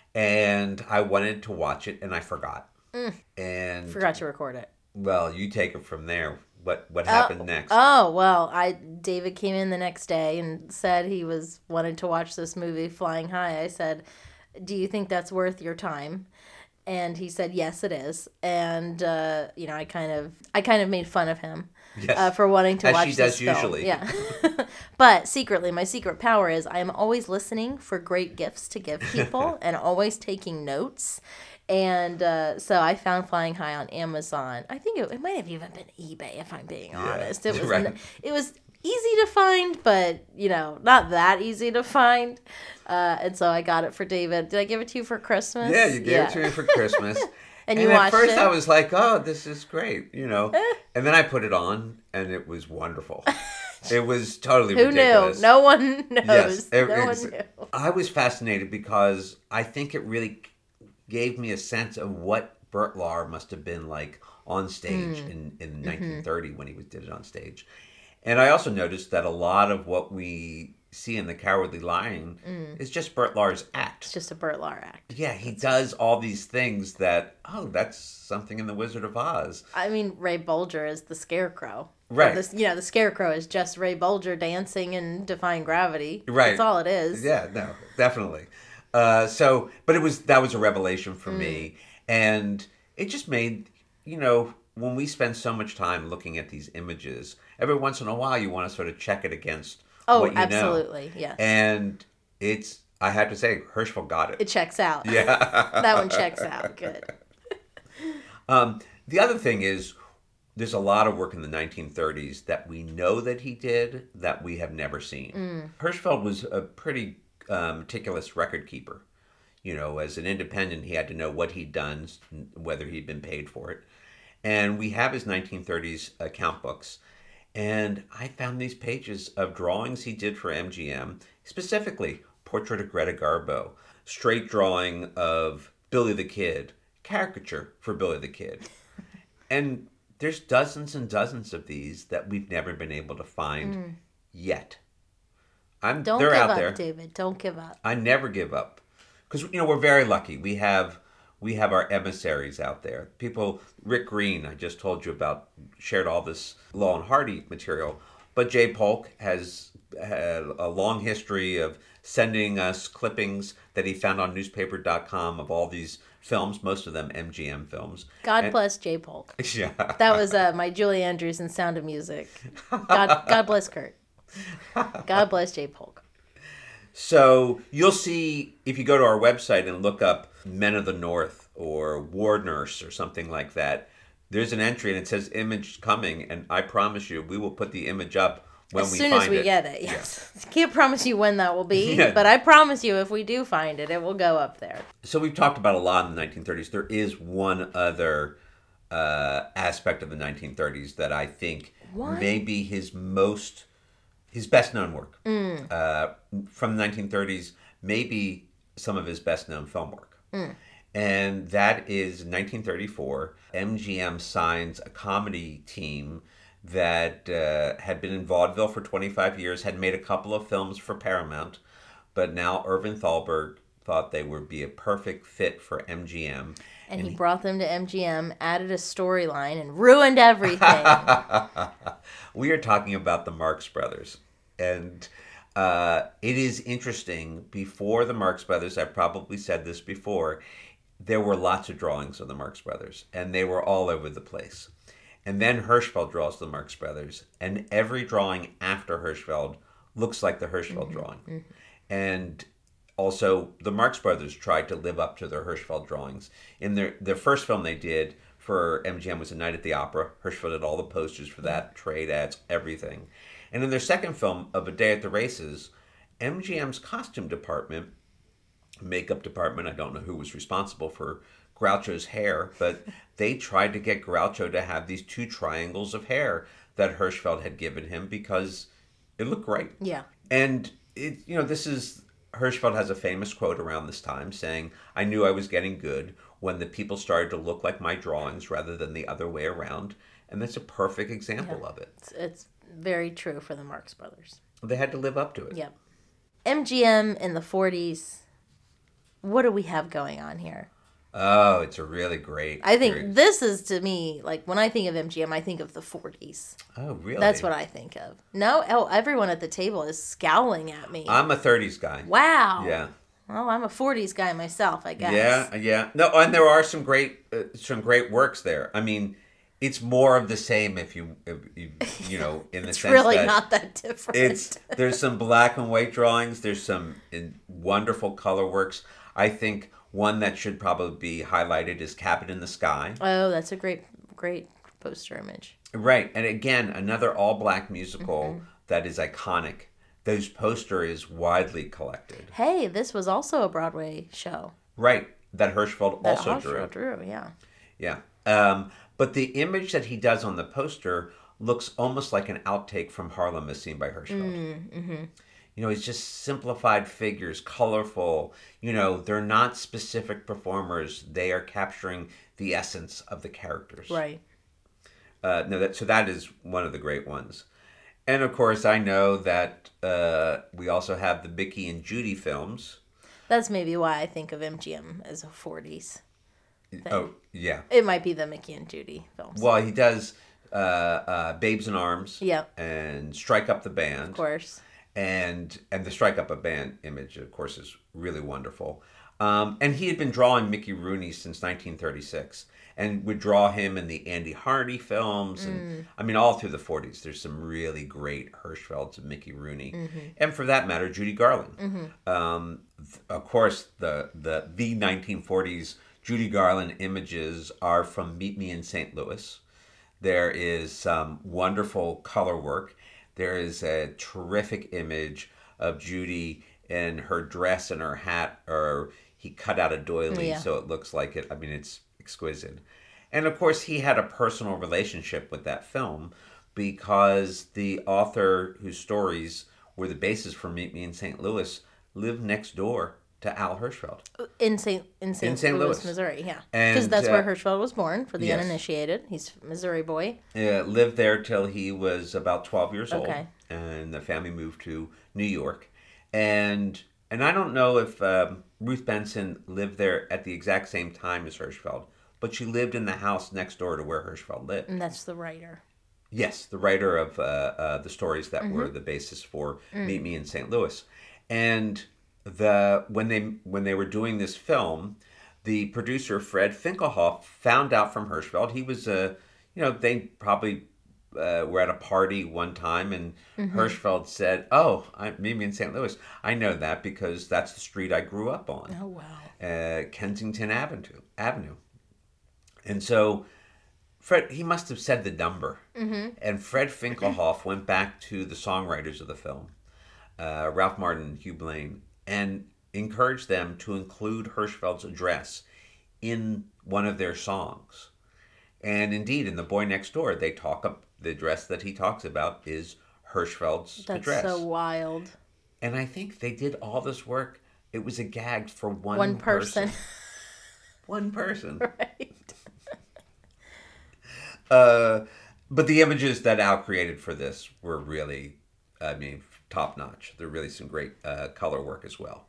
Speaker 2: and I wanted to watch it, and I forgot.
Speaker 1: Mm.
Speaker 2: And
Speaker 1: forgot to record it.
Speaker 2: Well, you take it from there. What what happened
Speaker 1: oh,
Speaker 2: next?
Speaker 1: Oh, well, I David came in the next day and said he was wanted to watch this movie, Flying High. I said, do you think that's worth your time? And he said, yes, it is. And, uh, you know, I kind of I kind of made fun of him
Speaker 2: yes.
Speaker 1: uh, for wanting to
Speaker 2: As
Speaker 1: watch
Speaker 2: she
Speaker 1: this
Speaker 2: does
Speaker 1: film.
Speaker 2: usually.
Speaker 1: Yeah. But secretly, my secret power is I am always listening for great gifts to give people and always taking notes. And uh, so I found Flying High on Amazon. I think it, it might have even been eBay, if I'm being
Speaker 2: yeah.
Speaker 1: honest. It was
Speaker 2: right.
Speaker 1: it was easy to find, but, you know, not that easy to find. Uh, and so I got it for David. Did I give it to you for Christmas?
Speaker 2: Yeah, you gave
Speaker 1: yeah.
Speaker 2: it to me for Christmas.
Speaker 1: and,
Speaker 2: and
Speaker 1: you
Speaker 2: at
Speaker 1: watched
Speaker 2: first
Speaker 1: it?
Speaker 2: I was like, oh, this is great, you know. And then I put it on, and it was wonderful. It was totally
Speaker 1: Who
Speaker 2: ridiculous.
Speaker 1: knew? No one knows.
Speaker 2: Yes, it,
Speaker 1: no
Speaker 2: one
Speaker 1: knew.
Speaker 2: I was fascinated because I think it really gave me a sense of what Burt Lahr must have been like on stage mm. in, in nineteen thirty mm-hmm. when he was, did it on stage. And I also noticed that a lot of what we see in The Cowardly Lion mm. is just Burt Lahr's act.
Speaker 1: It's just a Burt Lahr act.
Speaker 2: Yeah, he that's does all these things that, oh, that's something in The Wizard of Oz.
Speaker 1: I mean, Ray Bolger is the Scarecrow.
Speaker 2: Right.
Speaker 1: The, you know, the Scarecrow is just Ray Bolger dancing and defying gravity.
Speaker 2: Right.
Speaker 1: That's all it is.
Speaker 2: Yeah, no, definitely. Uh, so, but it was, that was a revelation for mm. me. And it just made, you know, when we spend so much time looking at these images, every once in a while you want to sort of check it against
Speaker 1: oh,
Speaker 2: what you
Speaker 1: absolutely,
Speaker 2: know.
Speaker 1: yes.
Speaker 2: And it's, I had to say, Hirschfeld got it.
Speaker 1: It checks out.
Speaker 2: Yeah.
Speaker 1: That one checks out. Good.
Speaker 2: Um, the other thing is, there's a lot of work in the nineteen thirties that we know that he did that we have never seen. Mm. Hirschfeld was a pretty uh, meticulous record keeper. You know, as an independent, he had to know what he'd done, whether he'd been paid for it. And we have his nineteen thirties account books. And I found these pages of drawings he did for M G M, specifically Portrait of Greta Garbo, straight drawing of Billy the Kid, caricature for Billy the Kid. And there's dozens and dozens of these that we've never been able to find mm. yet. I'm,
Speaker 1: Don't
Speaker 2: they're
Speaker 1: give
Speaker 2: out
Speaker 1: up,
Speaker 2: there.
Speaker 1: David. Don't give up.
Speaker 2: I never give up. Because, you know, we're very lucky. We have we have our emissaries out there. People, Rick Green, I just told you about, shared all this Law and Hardy material. But Jay Polk has had a long history of sending us clippings that he found on newspaper dot com of all these films, most of them M G M films.
Speaker 1: God
Speaker 2: and,
Speaker 1: bless Jay Polk.
Speaker 2: Yeah.
Speaker 1: That was uh, my Julie Andrews in Sound of Music. God, God bless Kurt. God bless Jay Polk.
Speaker 2: So you'll see, if you go to our website and look up Men of the North or War Nurse or something like that, there's an entry and it says image coming, and I promise you, we will put the image up when
Speaker 1: as
Speaker 2: we
Speaker 1: soon
Speaker 2: find
Speaker 1: as we
Speaker 2: it.
Speaker 1: get it. Yes, yeah. Can't promise you when that will be,
Speaker 2: Yeah.
Speaker 1: but I promise you, if we do find it, it will go up there.
Speaker 2: So we've talked about a lot in the nineteen thirties. There is one other uh, aspect of the nineteen thirties that I think
Speaker 1: What?
Speaker 2: may be his most, his best known work
Speaker 1: Mm.
Speaker 2: uh, from the nineteen thirties. Maybe some of his best known film work.
Speaker 1: Mm.
Speaker 2: And that is nineteen thirty-four. M G M signs a comedy team that uh, had been in vaudeville for twenty-five years, had made a couple of films for Paramount, but now Irvin Thalberg thought they would be a perfect fit for M G M.
Speaker 1: And, and he, he brought them to M G M, added a storyline, and ruined everything.
Speaker 2: We are talking about the Marx Brothers. And uh, it is interesting, before the Marx Brothers, I've probably said this before, there were lots of drawings of the Marx Brothers, and they were all over the place. And then Hirschfeld draws the Marx Brothers, and every drawing after Hirschfeld looks like the Hirschfeld mm-hmm. drawing. Mm-hmm. And also, the Marx Brothers tried to live up to their Hirschfeld drawings. In their, their first film they did for M G M was A Night at the Opera. Hirschfeld did all the posters for that, trade ads, everything. And in their second film, of A Day at the Races, M G M's costume department, makeup department, I don't know who was responsible for Groucho's hair, but they tried to get Groucho to have these two triangles of hair that Hirschfeld had given him because it looked great.
Speaker 1: Yeah.
Speaker 2: And, it, you know, this is, Hirschfeld has a famous quote around this time saying, "I knew I was getting good when the people started to look like my drawings rather than the other way around." And that's a perfect example
Speaker 1: yeah.
Speaker 2: of it.
Speaker 1: It's, it's very true for the Marx Brothers.
Speaker 2: They had to live up to it.
Speaker 1: Yep. M G M in the forties, what do we have going on here?
Speaker 2: Oh, it's a really great
Speaker 1: I think
Speaker 2: series.
Speaker 1: This is, to me, like, when I think of M G M, I think of the forties.
Speaker 2: Oh, really?
Speaker 1: That's what I think of. No, oh, everyone at the table is scowling at me.
Speaker 2: I'm a thirties guy.
Speaker 1: Wow.
Speaker 2: Yeah.
Speaker 1: Well, I'm a forties guy myself, I guess.
Speaker 2: Yeah, yeah. No, and there are some great, uh, some great works there. I mean, it's more of the same if you, if you, you know, in the
Speaker 1: it's
Speaker 2: sense
Speaker 1: really
Speaker 2: that
Speaker 1: not that different.
Speaker 2: It's there's some black and white drawings. There's some in, wonderful color works. I think one that should probably be highlighted is Cabin in the Sky.
Speaker 1: Oh, that's a great, great poster image.
Speaker 2: Right, and again, another all-black musical
Speaker 1: Mm-hmm.
Speaker 2: that is iconic. Those poster is widely collected.
Speaker 1: Hey, this was also a Broadway show.
Speaker 2: Right, that Hirschfeld
Speaker 1: That
Speaker 2: also
Speaker 1: Hirschfeld
Speaker 2: drew.
Speaker 1: drew, yeah.
Speaker 2: Yeah, um, but the image that he does on the poster looks almost like an outtake from Harlem as seen by Hirschfeld.
Speaker 1: Mm-hmm.
Speaker 2: You know, it's just simplified figures, colorful. You know, they're not specific performers. They are capturing the essence of the characters.
Speaker 1: Right.
Speaker 2: Uh, no, that so that is one of the great ones. And of course, I know that uh, we also have the Mickey and Judy films.
Speaker 1: That's maybe why I think of M G M as a forties thing.
Speaker 2: Oh, yeah.
Speaker 1: It might be the Mickey and Judy films.
Speaker 2: Well, he does uh, uh, Babes in Arms.
Speaker 1: Yep.
Speaker 2: And Strike Up the Band.
Speaker 1: Of course.
Speaker 2: And and the Strike Up a Band image, of course, is really wonderful. Um, and he had been drawing Mickey Rooney since nineteen thirty-six, and would draw him in the Andy Hardy films, and mm. I mean, all through the forties. There's some really great Hirschfelds of Mickey Rooney, mm-hmm. and for that matter, Judy Garland. Mm-hmm. Um, th- of course, the the the nineteen forties Judy Garland images are from Meet Me in Saint Louis. There is some wonderful color work. There is a terrific image of Judy in her dress and her hat, or he cut out a doily yeah. so it looks like it. I mean, it's exquisite. And of course, he had a personal relationship with that film because the author whose stories were the basis for Meet Me in Saint Louis lived next door to Al Hirschfeld.
Speaker 1: In Saint in Saint,
Speaker 2: in Saint Louis,
Speaker 1: Louis, Missouri, yeah. Because that's uh, where Hirschfeld was born, for the yes. uninitiated. He's a Missouri boy.
Speaker 2: Uh, lived there till he was about twelve years
Speaker 1: okay.
Speaker 2: old. And the family moved to New York. And and I don't know if um, Ruth Benson lived there at the exact same time as Hirschfeld, but she lived in the house next door to where Hirschfeld lived.
Speaker 1: And that's the writer.
Speaker 2: Yes, the writer of uh, uh, the stories that mm-hmm. were the basis for mm. Meet Me in Saint Louis. And the when they when they were doing this film, the producer Fred Finkelhoff found out from Hirschfeld. He was a, uh, you know, they probably uh, were at a party one time, and mm-hmm. Hirschfeld said, "Oh, I, Meet Me in Saint Louis. I know that because that's the street I grew up on.
Speaker 1: Oh wow,
Speaker 2: uh, Kensington Avenue, Avenue." And so Fred, he must have said the number. Mm-hmm. And Fred Finkelhoff went back to the songwriters of the film, uh, Ralph Martin and Hugh Blaine, and encouraged them to include Hirschfeld's address in one of their songs. And indeed, in The Boy Next Door, they talk up the address that he talks about is Hirschfeld's
Speaker 1: That's
Speaker 2: address.
Speaker 1: That's so wild.
Speaker 2: And I think they did all this work. It was a gag for one,
Speaker 1: one person.
Speaker 2: person. One person.
Speaker 1: Right.
Speaker 2: Uh, but the images that Al created for this were really, I mean, top notch. They're really some great uh, color work as well.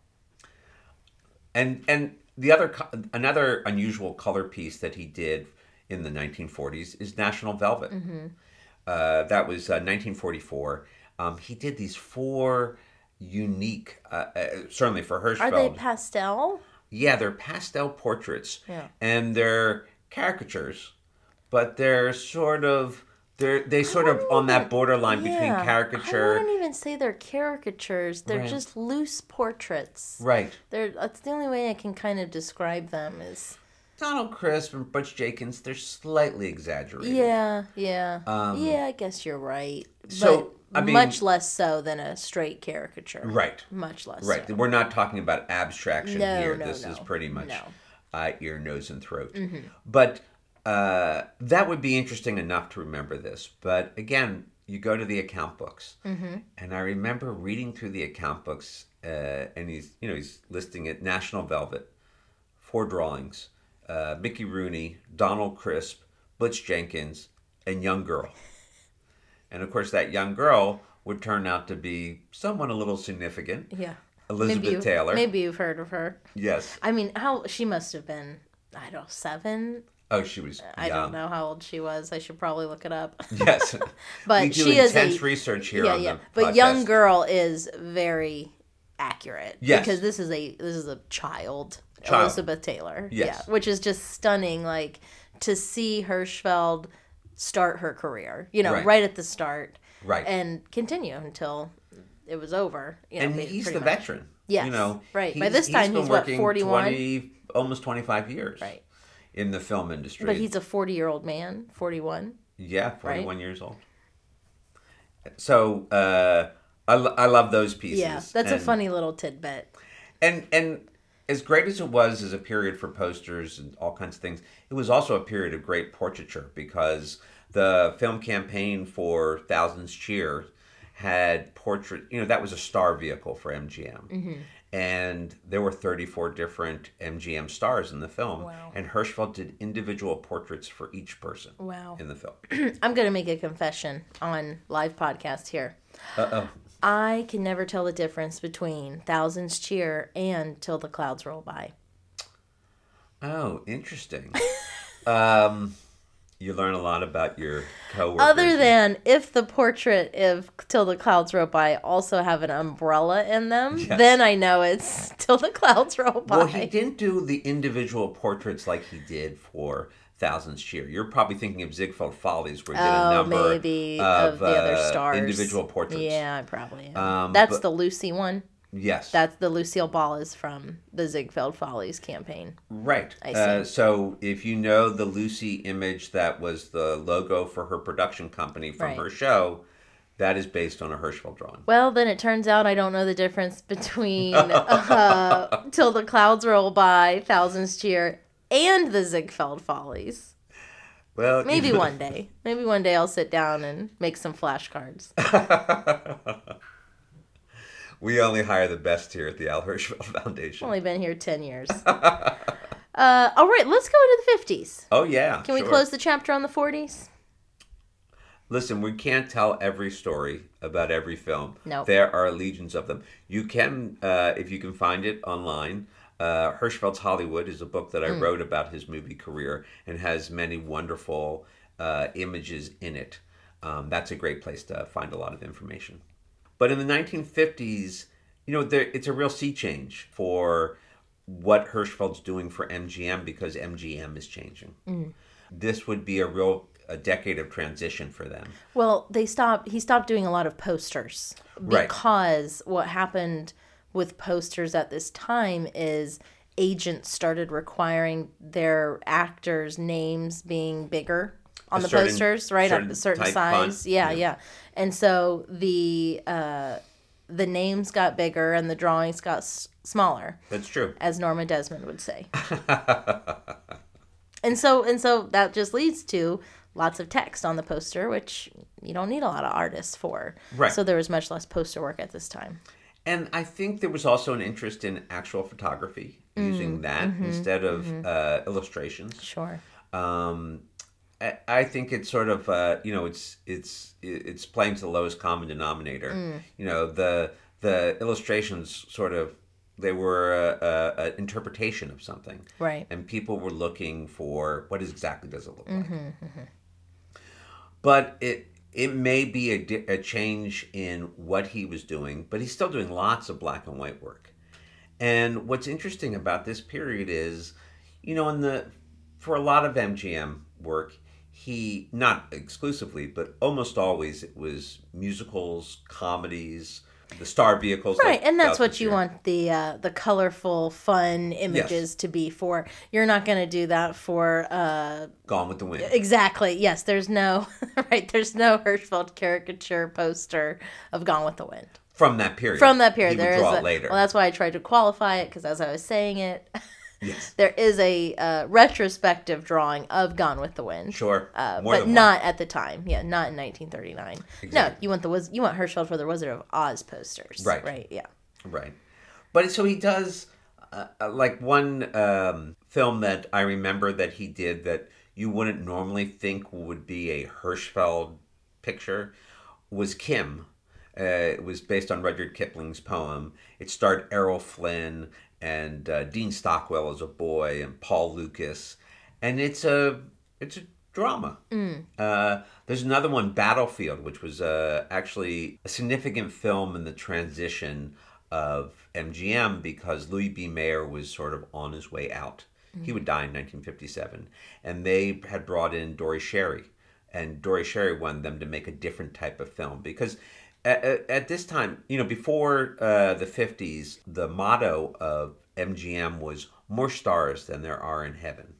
Speaker 2: And and the other another unusual color piece that he did in the nineteen forties is National Velvet. Mm-hmm. Uh, that was uh, nineteen forty-four. Um, he did these four unique, uh, uh, certainly for Hirschfeld.
Speaker 1: Are they pastel?
Speaker 2: Yeah, they're pastel portraits.
Speaker 1: Yeah.
Speaker 2: And they're caricatures. But they're sort of they're they sort of on that borderline
Speaker 1: yeah,
Speaker 2: between caricature.
Speaker 1: I wouldn't even say they're caricatures. They're
Speaker 2: Right.
Speaker 1: just loose portraits.
Speaker 2: Right.
Speaker 1: They're that's the only way I can kind of describe them is
Speaker 2: Donald Crisp and Butch Jenkins, they're slightly exaggerated.
Speaker 1: Yeah, yeah.
Speaker 2: Um,
Speaker 1: yeah, I guess you're right.
Speaker 2: So,
Speaker 1: but
Speaker 2: I mean-
Speaker 1: much less so than a straight caricature.
Speaker 2: Right.
Speaker 1: Much less
Speaker 2: Right.
Speaker 1: so.
Speaker 2: We're not talking about abstraction
Speaker 1: No,
Speaker 2: here.
Speaker 1: no,
Speaker 2: This
Speaker 1: no.
Speaker 2: is pretty much
Speaker 1: No.
Speaker 2: uh, ear, nose, and throat.
Speaker 1: Mm-hmm.
Speaker 2: But uh, that would be interesting enough to remember this. But again, you go to the account books,
Speaker 1: Mm-hmm.
Speaker 2: and I remember reading through the account books, uh, and he's you know he's listing it: National Velvet, four drawings, uh, Mickey Rooney, Donald Crisp, Butch Jenkins, and young girl. And of course, that young girl would turn out to be someone a little significant.
Speaker 1: Yeah.
Speaker 2: Elizabeth
Speaker 1: maybe you,
Speaker 2: Taylor.
Speaker 1: Maybe you've heard of her.
Speaker 2: Yes.
Speaker 1: I mean, how she must have been, I don't know, seven?
Speaker 2: Oh, she was
Speaker 1: I
Speaker 2: young.
Speaker 1: don't know how old she was. I should probably look it up.
Speaker 2: Yes.
Speaker 1: But
Speaker 2: we do
Speaker 1: she is
Speaker 2: intense
Speaker 1: a,
Speaker 2: research here
Speaker 1: yeah,
Speaker 2: on
Speaker 1: yeah.
Speaker 2: the
Speaker 1: But
Speaker 2: podcast.
Speaker 1: young girl is very accurate.
Speaker 2: Yes.
Speaker 1: Because this is a this is a child,
Speaker 2: Child.
Speaker 1: Elizabeth Taylor.
Speaker 2: Yes.
Speaker 1: Yeah. Which is just stunning, like to see Hirschfeld start her career. You know,
Speaker 2: Right.
Speaker 1: right, at the start.
Speaker 2: Right.
Speaker 1: And continue until it was over. You know,
Speaker 2: And
Speaker 1: ba-
Speaker 2: he's
Speaker 1: pretty
Speaker 2: the
Speaker 1: much.
Speaker 2: veteran.
Speaker 1: Yes,
Speaker 2: You know,
Speaker 1: right. By
Speaker 2: he's-
Speaker 1: this time,
Speaker 2: been
Speaker 1: he's, what,
Speaker 2: working
Speaker 1: forty-one?
Speaker 2: twenty, almost twenty-five years.
Speaker 1: Right.
Speaker 2: In the film industry.
Speaker 1: But he's a forty-year-old man, forty-one.
Speaker 2: Yeah, forty-one years old. So, uh, I, lo- I love those pieces.
Speaker 1: Yeah, that's a
Speaker 2: And-
Speaker 1: funny little tidbit.
Speaker 2: And and as great as it was as a period for posters and all kinds of things, it was also a period of great portraiture because the film campaign for Thousands Cheer had portrait. You know, that was a star vehicle for M G M,
Speaker 1: Mm-hmm.
Speaker 2: and there were thirty-four different M G M stars in the film.
Speaker 1: Wow.
Speaker 2: And Hirschfeld did individual portraits for each person.
Speaker 1: Wow.
Speaker 2: In the film.
Speaker 1: I'm going to make a confession on live podcast here.
Speaker 2: Uh oh.
Speaker 1: I can never tell the difference between Thousands Cheer and Till the Clouds Roll By.
Speaker 2: Oh, interesting. um, you learn a lot about your coworkers.
Speaker 1: Other than if the portrait of Till the Clouds Roll By also have an umbrella in them,
Speaker 2: Yes.
Speaker 1: then I know it's Till the Clouds Roll By.
Speaker 2: Well, he didn't do the individual portraits like he did for Thousands Cheer. You're probably thinking of Ziegfeld Follies, where he did a
Speaker 1: Oh,
Speaker 2: number
Speaker 1: maybe
Speaker 2: of,
Speaker 1: of the other
Speaker 2: uh,
Speaker 1: stars.
Speaker 2: individual portraits.
Speaker 1: Yeah, I probably am.
Speaker 2: Um,
Speaker 1: That's
Speaker 2: but-
Speaker 1: the Lucy one.
Speaker 2: Yes.
Speaker 1: That's the Lucille Ball is from the Ziegfeld Follies campaign.
Speaker 2: right.
Speaker 1: I
Speaker 2: Uh,
Speaker 1: see.
Speaker 2: so if you know the Lucy image that was the logo for her production company from
Speaker 1: Right.
Speaker 2: her show, that is based on a Hirschfeld drawing.
Speaker 1: Well, then it turns out I don't know the difference between uh, Till the Clouds Roll By, Thousands Cheer, and the Ziegfeld Follies.
Speaker 2: Well,
Speaker 1: Maybe one day. Maybe one day I'll sit down and make some flashcards.
Speaker 2: We only hire the best here at the Al Hirschfeld Foundation.
Speaker 1: Only been here ten years. uh, all right, let's go into the fifties.
Speaker 2: Oh, yeah.
Speaker 1: Can we
Speaker 2: sure.
Speaker 1: close the chapter on the forties?
Speaker 2: Listen, we can't tell every story about every film.
Speaker 1: No.
Speaker 2: There are legions of them. You can, uh, if you can find it online, uh, Hirschfeld's Hollywood is a book that I
Speaker 1: Mm.
Speaker 2: wrote about his movie career and has many wonderful uh, images in it. Um, that's a great place to find a lot of information. But in the nineteen fifties, you know, there, it's a real sea change for what Hirschfeld's doing for M G M because M G M is changing.
Speaker 1: Mm.
Speaker 2: This would be a real a decade of transition for them.
Speaker 1: Well, they stopped. He stopped doing a lot of posters
Speaker 2: Right.
Speaker 1: because what happened with posters at this time is agents started requiring their actors' names being bigger on
Speaker 2: a
Speaker 1: the
Speaker 2: certain,
Speaker 1: posters, right?
Speaker 2: certain
Speaker 1: A certain
Speaker 2: type
Speaker 1: size.
Speaker 2: font.
Speaker 1: Yeah,
Speaker 2: Yeah.
Speaker 1: yeah. And so the uh, the names got bigger and the drawings got s- smaller,
Speaker 2: That's true.
Speaker 1: as Norma Desmond would say. And so and so that just leads to lots of text on the poster, which you don't need a lot of artists for.
Speaker 2: Right.
Speaker 1: So there was much less poster work at this time.
Speaker 2: And I think there was also an interest in actual photography, using
Speaker 1: Mm,
Speaker 2: that
Speaker 1: mm-hmm,
Speaker 2: instead of
Speaker 1: mm-hmm.
Speaker 2: uh, illustrations.
Speaker 1: Sure.
Speaker 2: Um, I, I think it's sort of uh, you know it's it's it's playing to the lowest common denominator.
Speaker 1: Mm.
Speaker 2: You know the the illustrations sort of they were an interpretation of something,
Speaker 1: Right.
Speaker 2: and people were looking for what exactly does it look like.
Speaker 1: Mm-hmm, mm-hmm.
Speaker 2: But it it may be a, di- a change in what he was doing, but he's still doing lots of black and white work. And what's interesting about this period is, you know, in the for a lot of M G M work, he not exclusively, but almost always it was musicals, comedies, the star vehicles.
Speaker 1: Right,
Speaker 2: like
Speaker 1: and that's
Speaker 2: South
Speaker 1: what you
Speaker 2: Pier.
Speaker 1: want the uh, the colorful, fun images
Speaker 2: Yes.
Speaker 1: to be for. You're not going to do that for uh,
Speaker 2: Gone with the Wind.
Speaker 1: exactly. Yes, there's no right. There's no Hirschfeld caricature poster of Gone with the Wind
Speaker 2: From that period.
Speaker 1: from that period.
Speaker 2: He would
Speaker 1: There is
Speaker 2: draw
Speaker 1: a,
Speaker 2: it later.
Speaker 1: well, that's why I tried to qualify it because as I was saying it,
Speaker 2: yes.
Speaker 1: there is a uh, retrospective drawing of Gone with the Wind.
Speaker 2: Sure.
Speaker 1: Uh,
Speaker 2: More
Speaker 1: but
Speaker 2: than one.
Speaker 1: not at the time. Yeah, not in nineteen thirty-nine. No,
Speaker 2: Exactly.
Speaker 1: you want the Wiz- you want Hirschfeld for the Wizard of Oz posters.
Speaker 2: Right.
Speaker 1: Right. Yeah.
Speaker 2: Right. But so he does, uh, uh, like one um, film that I remember that he did that you wouldn't normally think would be a Hirschfeld picture was Kim. Uh, it was based on Rudyard Kipling's poem. It starred Errol Flynn and uh, Dean Stockwell as a boy and Paul Lucas. And it's a, it's a drama.
Speaker 1: Mm.
Speaker 2: Uh, there's another one, Battlefield, which was uh, actually a significant film in the transition of M G M because Louis B. Mayer was sort of on his way out. Mm-hmm. He would die in nineteen fifty-seven. And they had brought in Dory Sherry. And Dory Sherry wanted them to make a different type of film because at, at, at this time, you know, before uh, the fifties, the motto of M G M was more stars than there are in heaven.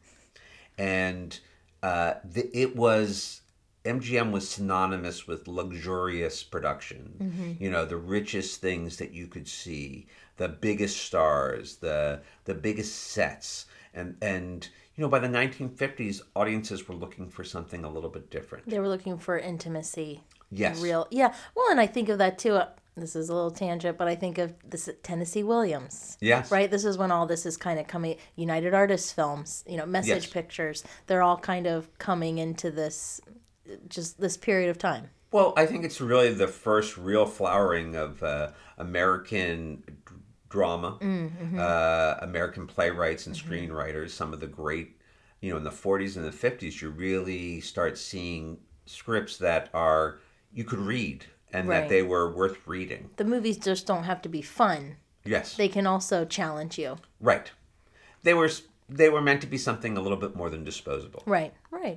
Speaker 2: And uh, the, it was... M G M was synonymous with luxurious production. Mm-hmm. You know, the richest things that you could see, the biggest stars, the the biggest sets, and and you know, by the nineteen fifties, audiences were looking for something a little bit different.
Speaker 1: They were looking for intimacy.
Speaker 2: Yes.
Speaker 1: Real. Yeah. Well, and I think of that too. Uh, this is a little tangent, but I think of this Tennessee Williams.
Speaker 2: Yes.
Speaker 1: Right. This is when all this is kind of coming. United Artists films. You know, Message
Speaker 2: Yes.
Speaker 1: Pictures. They're all kind of coming into this. Just this period of time.
Speaker 2: Well, I think it's really the first real flowering of uh, American d- drama, mm-hmm. uh, American playwrights and mm-hmm. screenwriters. Some of the great, you know, in the forties and the fifties, you really start seeing scripts that are you could read and
Speaker 1: Right.
Speaker 2: that they were worth reading.
Speaker 1: The movies just don't have to be fun.
Speaker 2: Yes,
Speaker 1: They can also challenge you.
Speaker 2: right. They were they were meant to be something a little bit more than disposable.
Speaker 1: Right. Right.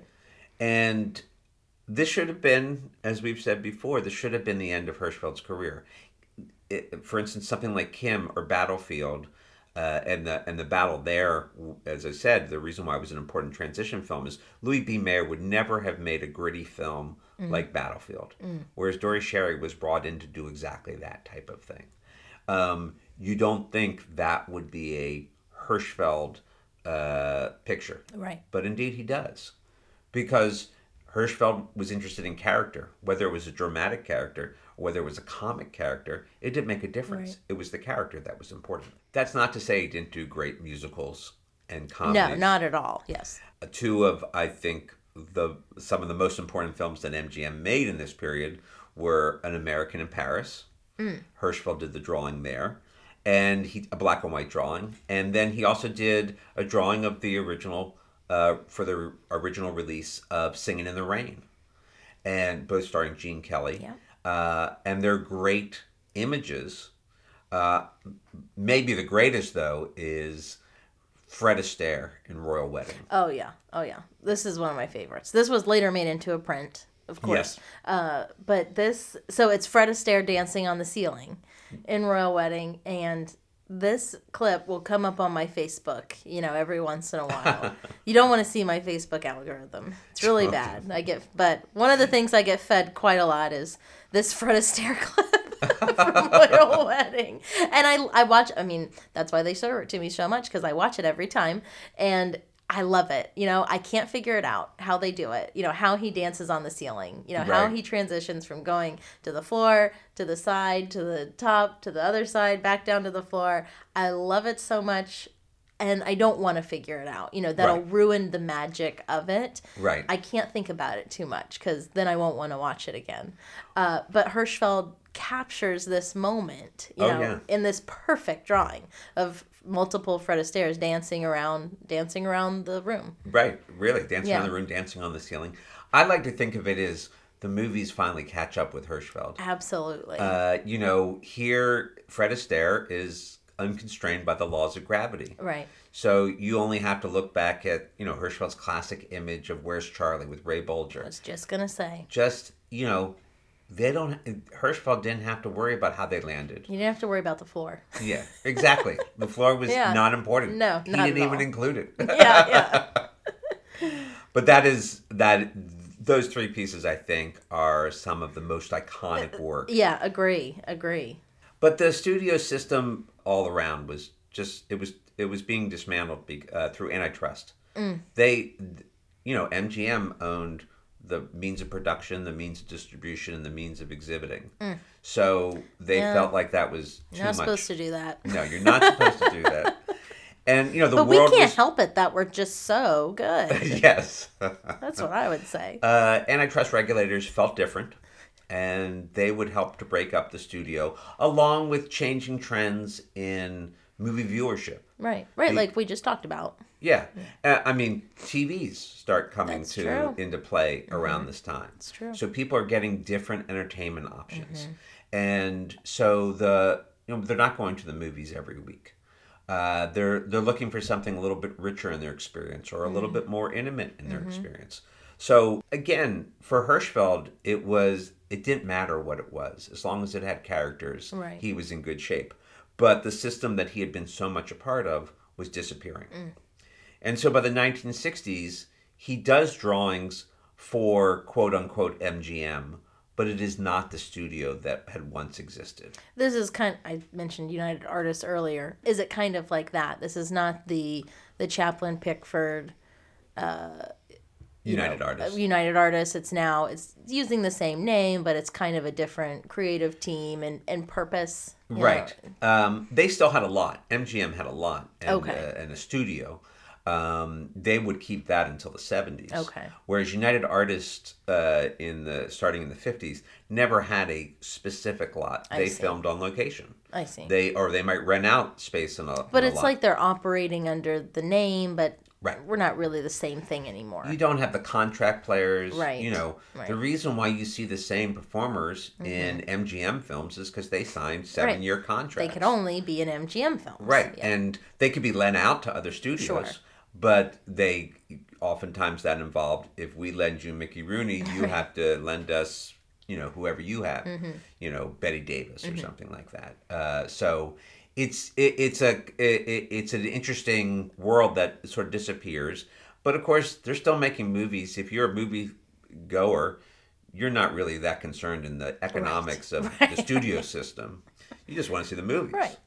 Speaker 2: And this should have been, as we've said before, this should have been the end of Hirschfeld's career. It, for instance, something like Kim or Battlefield, uh, and the and the battle there, as I said, the reason why it was an important transition film is Louis B. Mayer would never have made a gritty film mm. like Battlefield, mm. whereas Dory Sherry was brought in to do exactly that type of thing. Um, you don't think that would be a Hirschfeld uh, picture,
Speaker 1: Right?
Speaker 2: But indeed he does, because Hirschfeld was interested in character, whether it was a dramatic character or whether it was a comic character. It didn't make a difference.
Speaker 1: Right.
Speaker 2: It was the character that was important. That's not to say he didn't do great musicals and comedies.
Speaker 1: No, not at all. Yes.
Speaker 2: Two of, I think, the some of the most important films that M G M made in this period were An American in Paris. Mm. Hirschfeld did the drawing there, and he a black and white drawing, and then he also did a drawing of the original. Uh, for the original release of Singin' in the Rain, and both starring Gene Kelly.
Speaker 1: Yeah.
Speaker 2: Uh, and they're great images. Uh, maybe the greatest, though, is Fred Astaire in Royal Wedding.
Speaker 1: Oh, yeah. Oh, yeah. This is one of my favorites. This was later made into a print, of course.
Speaker 2: Yes.
Speaker 1: Uh, but this, so it's Fred Astaire dancing on the ceiling in Royal Wedding, and this clip will come up on my Facebook, you know, every once in a while. You don't want to see my Facebook algorithm. It's really bad. I get, but one of the things I get fed quite a lot is this Fred Astaire clip from Royal Wedding. And I, I watch, I mean, that's why they show it to me so much, because I watch it every time. And I love it. You know, I can't figure it out how they do it. You know, how he dances on the ceiling. You know, right. How he transitions from going to the floor, to the side, to the top, to the other side, back down to the floor. I love it so much. And I don't want to figure it out. You know, that'll right. ruin the magic of it.
Speaker 2: Right.
Speaker 1: I can't think about it too much, because then I won't want to watch it again. Uh, but Hirschfeld captures this moment, you
Speaker 2: oh,
Speaker 1: know,
Speaker 2: yeah.
Speaker 1: in this perfect drawing of multiple Fred Astaire's dancing around, dancing around the room.
Speaker 2: Right, really, dancing
Speaker 1: yeah.
Speaker 2: around the room, dancing on the ceiling. I like to think of it as the movies finally catch up with Hirschfeld.
Speaker 1: Absolutely.
Speaker 2: Uh, you know, here Fred Astaire is unconstrained by the laws of gravity.
Speaker 1: Right.
Speaker 2: So you only have to look back at, you know, Hirschfeld's classic image of Where's Charlie with Ray Bolger.
Speaker 1: I was just gonna say.
Speaker 2: Just, you know. They don't. Hirschfeld didn't have to worry about how they landed.
Speaker 1: You didn't have to worry about the floor.
Speaker 2: Yeah, exactly. The floor was yeah. not important.
Speaker 1: No,
Speaker 2: he
Speaker 1: not
Speaker 2: didn't
Speaker 1: at
Speaker 2: even
Speaker 1: all.
Speaker 2: include it.
Speaker 1: Yeah, yeah.
Speaker 2: But that is that. Those three pieces, I think, are some of the most iconic work.
Speaker 1: Yeah, agree, agree.
Speaker 2: But the studio system all around was just it was it was being dismantled be, uh, through antitrust.
Speaker 1: Mm.
Speaker 2: They, you know, M G M owned the means of production, the means of distribution, and the means of exhibiting. Mm. So they yeah. felt like that was too
Speaker 1: you're not
Speaker 2: much.
Speaker 1: supposed to do that.
Speaker 2: No, you're not supposed to do that. And, you know, the
Speaker 1: but
Speaker 2: world
Speaker 1: we can't
Speaker 2: was...
Speaker 1: help it that we're just so good.
Speaker 2: Yes.
Speaker 1: That's what I would say.
Speaker 2: Uh, antitrust regulators felt different, and they would help to break up the studio, along with changing trends in movie viewership.
Speaker 1: Right, right,
Speaker 2: the,
Speaker 1: like we just talked about.
Speaker 2: Yeah. Uh, I mean, T Vs start coming
Speaker 1: That's
Speaker 2: to
Speaker 1: true.
Speaker 2: into play
Speaker 1: Mm-hmm.
Speaker 2: around this time.
Speaker 1: That's true.
Speaker 2: So people are getting different entertainment options.
Speaker 1: Mm-hmm.
Speaker 2: And so the you know they're not going to the movies every week. Uh, they're they're looking for something a little bit richer in their experience, or a little
Speaker 1: Mm-hmm.
Speaker 2: bit more intimate in their
Speaker 1: Mm-hmm.
Speaker 2: experience. So again, for Hirschfeld, it was it didn't matter what it was, as long as it had characters.
Speaker 1: Right.
Speaker 2: He was in good shape. But the system that he had been so much a part of was disappearing. Mm. And so by the nineteen sixties, he does drawings for quote unquote M G M, but it is not the studio that had once existed.
Speaker 1: This is kind of, I mentioned United Artists earlier. Is it kind of like that? This is not the the Chaplin Pickford uh,
Speaker 2: United
Speaker 1: know,
Speaker 2: Artists.
Speaker 1: United Artists. It's now, it's using the same name, but it's kind of a different creative team and, and purpose.
Speaker 2: Right. Um, they still had a lot. M G M had a lot. And,
Speaker 1: Okay.
Speaker 2: uh, and a studio. Um, they would keep that until the seventies.
Speaker 1: Okay.
Speaker 2: Whereas United Artists, uh, in the starting in the fifties, never had a specific lot.
Speaker 1: I
Speaker 2: They
Speaker 1: see.
Speaker 2: filmed on location.
Speaker 1: I see.
Speaker 2: They or they might rent out space in a.
Speaker 1: But
Speaker 2: in a
Speaker 1: it's
Speaker 2: lot.
Speaker 1: like they're operating under the name, but
Speaker 2: Right.
Speaker 1: we're not really the same thing anymore.
Speaker 2: You don't have the contract players.
Speaker 1: Right.
Speaker 2: You know,
Speaker 1: Right.
Speaker 2: the reason why you see the same performers
Speaker 1: Mm-hmm.
Speaker 2: in M G M films is because they signed seven-year contracts.
Speaker 1: They could only be in M G M films.
Speaker 2: Right.
Speaker 1: Yeah.
Speaker 2: And they could be lent out to other studios.
Speaker 1: Sure.
Speaker 2: But they, oftentimes that involved, if we lend you Mickey Rooney, you
Speaker 1: Right.
Speaker 2: have to lend us, you know, whoever you have,
Speaker 1: Mm-hmm.
Speaker 2: you know, Betty Davis or something like that. Uh, so it's it, it's a it, it's an interesting world that sort of disappears. But of course, they're still making movies. If you're a movie goer, you're not really that concerned in the economics
Speaker 1: Right.
Speaker 2: of
Speaker 1: Right.
Speaker 2: the studio system. You just want to see the movies.
Speaker 1: Right.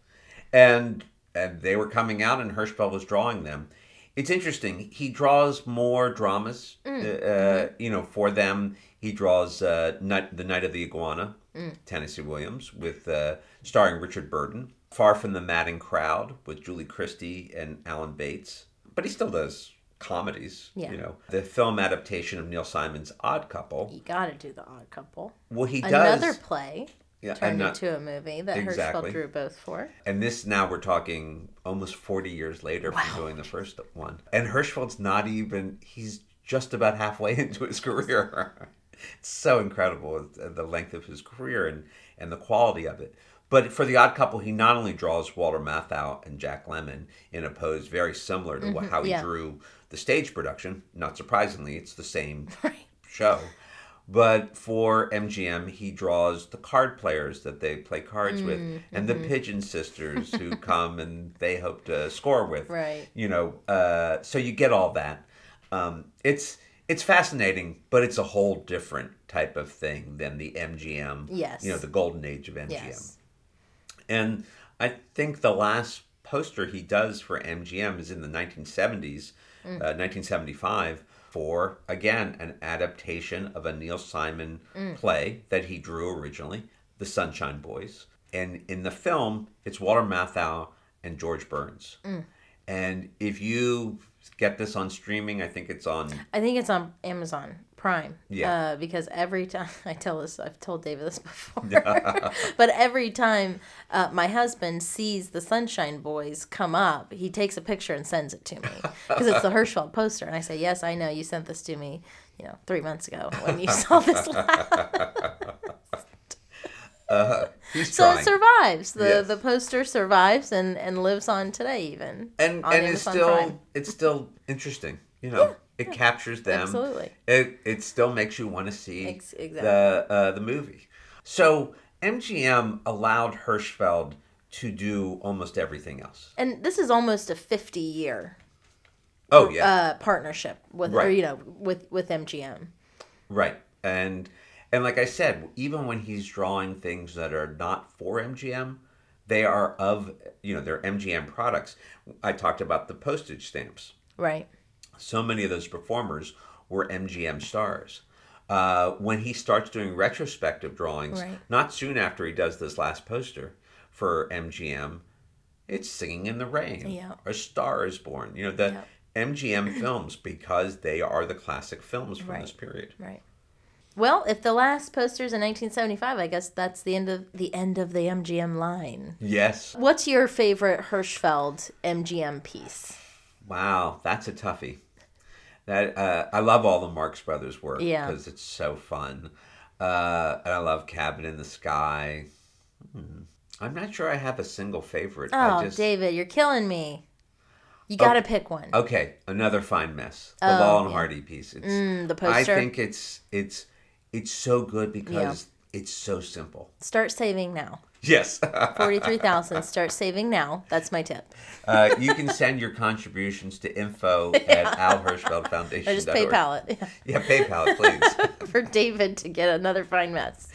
Speaker 2: And and they were coming out, and Hirschfeld was drawing them. It's interesting. He draws more dramas,
Speaker 1: Mm.
Speaker 2: uh, uh, you know, for them. He draws uh, Night, The Night of the Iguana,
Speaker 1: Mm.
Speaker 2: Tennessee Williams, with uh, starring Richard Burton. Far from the Madding Crowd with Julie Christie and Alan Bates. But he still does comedies.
Speaker 1: Yeah.
Speaker 2: You know, the film adaptation of Neil Simon's Odd Couple.
Speaker 1: You got to do the Odd Couple.
Speaker 2: Well, he does.
Speaker 1: Another play
Speaker 2: Yeah,
Speaker 1: turned
Speaker 2: and not-
Speaker 1: into a movie that
Speaker 2: Exactly.
Speaker 1: Hirschfeld drew both for.
Speaker 2: And this now we're talking almost forty years later
Speaker 1: Wow.
Speaker 2: from doing the first one. And Hirschfeld's not even, he's just about halfway into his career. It's so incredible, the length of his career and, and the quality of it. But for The Odd Couple, he not only draws Walter Matthau and Jack Lemmon in a pose very similar to
Speaker 1: Mm-hmm,
Speaker 2: how he
Speaker 1: yeah.
Speaker 2: drew the stage production. Not surprisingly, it's the same
Speaker 1: Right.
Speaker 2: show. But for M G M, he draws the card players that they play cards mm, with, and mm-hmm. the Pigeon Sisters who come and they hope to score with.
Speaker 1: Right.
Speaker 2: You know, uh, so you get all that. Um, it's it's fascinating, but it's a whole different type of thing than the M G M.
Speaker 1: Yes.
Speaker 2: You know, the golden age of M G M.
Speaker 1: Yes.
Speaker 2: And I think the last poster he does for M G M is in the nineteen seventies, mm. uh, nineteen seventy-five. For, again, an adaptation of a Neil Simon mm. play that he drew originally, The Sunshine Boys. And in the film, it's Walter Matthau and George Burns. Mm. And if you get this on streaming, I think it's on...
Speaker 1: I think it's on Amazon Prime. Yeah. Uh, because every time... I tell this... I've told David this before. But every time uh, my husband sees the Sunshine Boys come up, he takes a picture and sends it to me. Because it's the Hirschfeld poster. And I say, yes, I know. You sent this to me, you know, three months ago when you saw this last.
Speaker 2: Uh, he's
Speaker 1: so
Speaker 2: trying.
Speaker 1: It survives. The
Speaker 2: yes.
Speaker 1: the poster survives and, and lives on today even.
Speaker 2: And
Speaker 1: on
Speaker 2: and it's
Speaker 1: Amazon
Speaker 2: still
Speaker 1: Prime.
Speaker 2: it's still interesting. You know,
Speaker 1: yeah,
Speaker 2: it
Speaker 1: yeah,
Speaker 2: captures them.
Speaker 1: Absolutely.
Speaker 2: It it still makes you want to see
Speaker 1: Ex- exactly.
Speaker 2: the uh, the movie. So M G M allowed Hirschfeld to do almost everything else.
Speaker 1: And this is almost a fifty year
Speaker 2: oh yeah
Speaker 1: uh, partnership with
Speaker 2: right.
Speaker 1: or you know with with M G M.
Speaker 2: Right. And And like I said, even when he's drawing things that are not for M G M, they are of, you know, they're M G M products. I talked about the postage stamps.
Speaker 1: Right.
Speaker 2: So many of those performers were M G M stars. Uh, when he starts doing retrospective drawings,
Speaker 1: right.
Speaker 2: not soon after he does this last poster for M G M, it's Singing in the Rain.
Speaker 1: Yeah.
Speaker 2: A Star is Born. You know, the yeah. M G M films, because they are the classic films from
Speaker 1: right.
Speaker 2: this period.
Speaker 1: Right. Well, if the last poster's in nineteen seventy-five, I guess that's the end of the end of the M G M line.
Speaker 2: Yes.
Speaker 1: What's your favorite Hirschfeld M G M piece?
Speaker 2: Wow, that's a toughie. That uh, I love all the Marx Brothers work
Speaker 1: yeah.
Speaker 2: because it's so fun. Uh, and I love Cabin in the Sky. Hmm. I'm not sure I have a single favorite.
Speaker 1: Oh,
Speaker 2: I just...
Speaker 1: David, you're killing me. You got to
Speaker 2: okay.
Speaker 1: pick one.
Speaker 2: Okay, Another Fine Mess. The
Speaker 1: oh,
Speaker 2: Laurel and
Speaker 1: yeah.
Speaker 2: Hardy piece. It's,
Speaker 1: mm, the poster.
Speaker 2: I think it's it's it's so good because yeah. it's so simple.
Speaker 1: Start saving now.
Speaker 2: Yes.
Speaker 1: forty-three thousand. Start saving now. That's my tip.
Speaker 2: uh, you can send your contributions to info yeah. at al hirschfeld foundation dot org.
Speaker 1: Or just PayPal it.
Speaker 2: Yeah, yeah PayPal it, please.
Speaker 1: For David to get Another Fine Mess.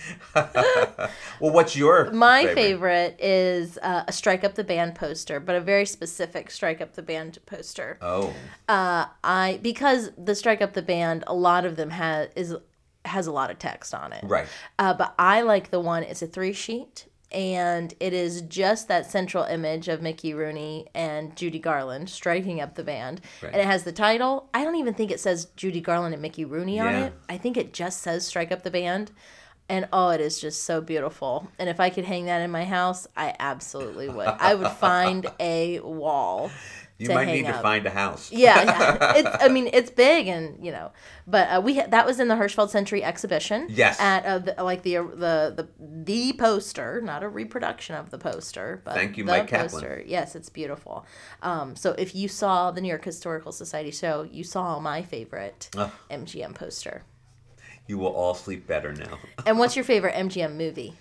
Speaker 2: Well, what's your
Speaker 1: My
Speaker 2: favorite,
Speaker 1: favorite is uh, a Strike Up the Band poster, but a very specific Strike Up the Band poster.
Speaker 2: Oh.
Speaker 1: Uh, I because the Strike Up the Band, a lot of them has is has a lot of text on it.
Speaker 2: Right.
Speaker 1: Uh, but I like the one. It's a three sheet. And it is just that central image of Mickey Rooney and Judy Garland striking up the band. Right. And it has the title. I don't even think it says Judy Garland and Mickey Rooney on
Speaker 2: yeah.
Speaker 1: it. I think it just says Strike Up the Band. And oh, it is just so beautiful. And if I could hang that in my house, I absolutely would. I would find a wall.
Speaker 2: You
Speaker 1: to
Speaker 2: might
Speaker 1: hang
Speaker 2: need
Speaker 1: up.
Speaker 2: to find a house.
Speaker 1: Yeah, yeah. It's, I mean, it's big, and you know, but uh, we ha- that was in the Hirschfeld Century exhibition.
Speaker 2: Yes. At
Speaker 1: uh, the, like the, the the the poster, not a reproduction of the poster, but
Speaker 2: thank you,
Speaker 1: the
Speaker 2: Mike
Speaker 1: poster.
Speaker 2: Kaplan.
Speaker 1: Yes, it's beautiful. Um, so if you saw the New York Historical Society show, you saw my favorite oh. M G M poster.
Speaker 2: You will all sleep better now.
Speaker 1: And what's your favorite M G M movie?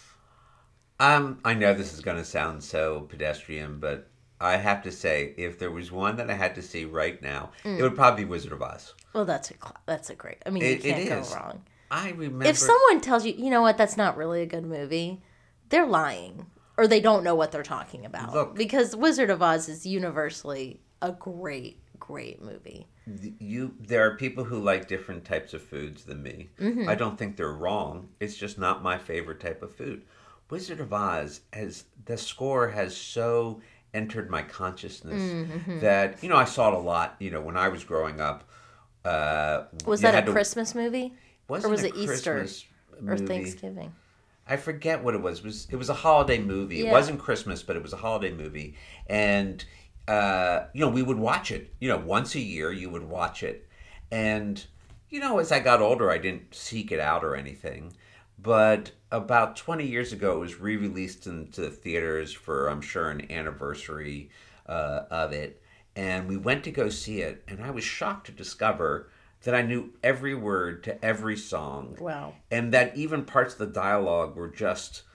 Speaker 2: Um, I know this is going to sound so pedestrian, but I have to say, if there was one that I had to see right now, mm. it would probably be Wizard of Oz.
Speaker 1: Well, that's a that's a great. I mean,
Speaker 2: it,
Speaker 1: you can't
Speaker 2: it
Speaker 1: go
Speaker 2: is.
Speaker 1: wrong.
Speaker 2: I remember.
Speaker 1: If someone tells you, you know what, that's not really a good movie, they're lying, or they don't know what they're talking about.
Speaker 2: Look,
Speaker 1: because Wizard of Oz is universally a great, great movie.
Speaker 2: You, there are people who like different types of foods than me. Mm-hmm. I don't think they're wrong. It's just not my favorite type of food. Wizard of Oz, as the score has so entered my consciousness mm-hmm. that, you know, I saw it a lot, you know, when I was growing up. Uh,
Speaker 1: was that a to, Christmas movie? Or was it Easter or
Speaker 2: movie.
Speaker 1: Thanksgiving?
Speaker 2: I forget what it was. It was, it was a holiday movie. Yeah. It wasn't Christmas, but it was a holiday movie. And, uh, you know, we would watch it. You know, once a year you would watch it. And, you know, as I got older, I didn't seek it out or anything. But about twenty years ago, it was re-released into the theaters for, I'm sure, an anniversary uh, of it. And we went to go see it, and I was shocked to discover that I knew every word to every song.
Speaker 1: Wow.
Speaker 2: And that even parts of the dialogue were just,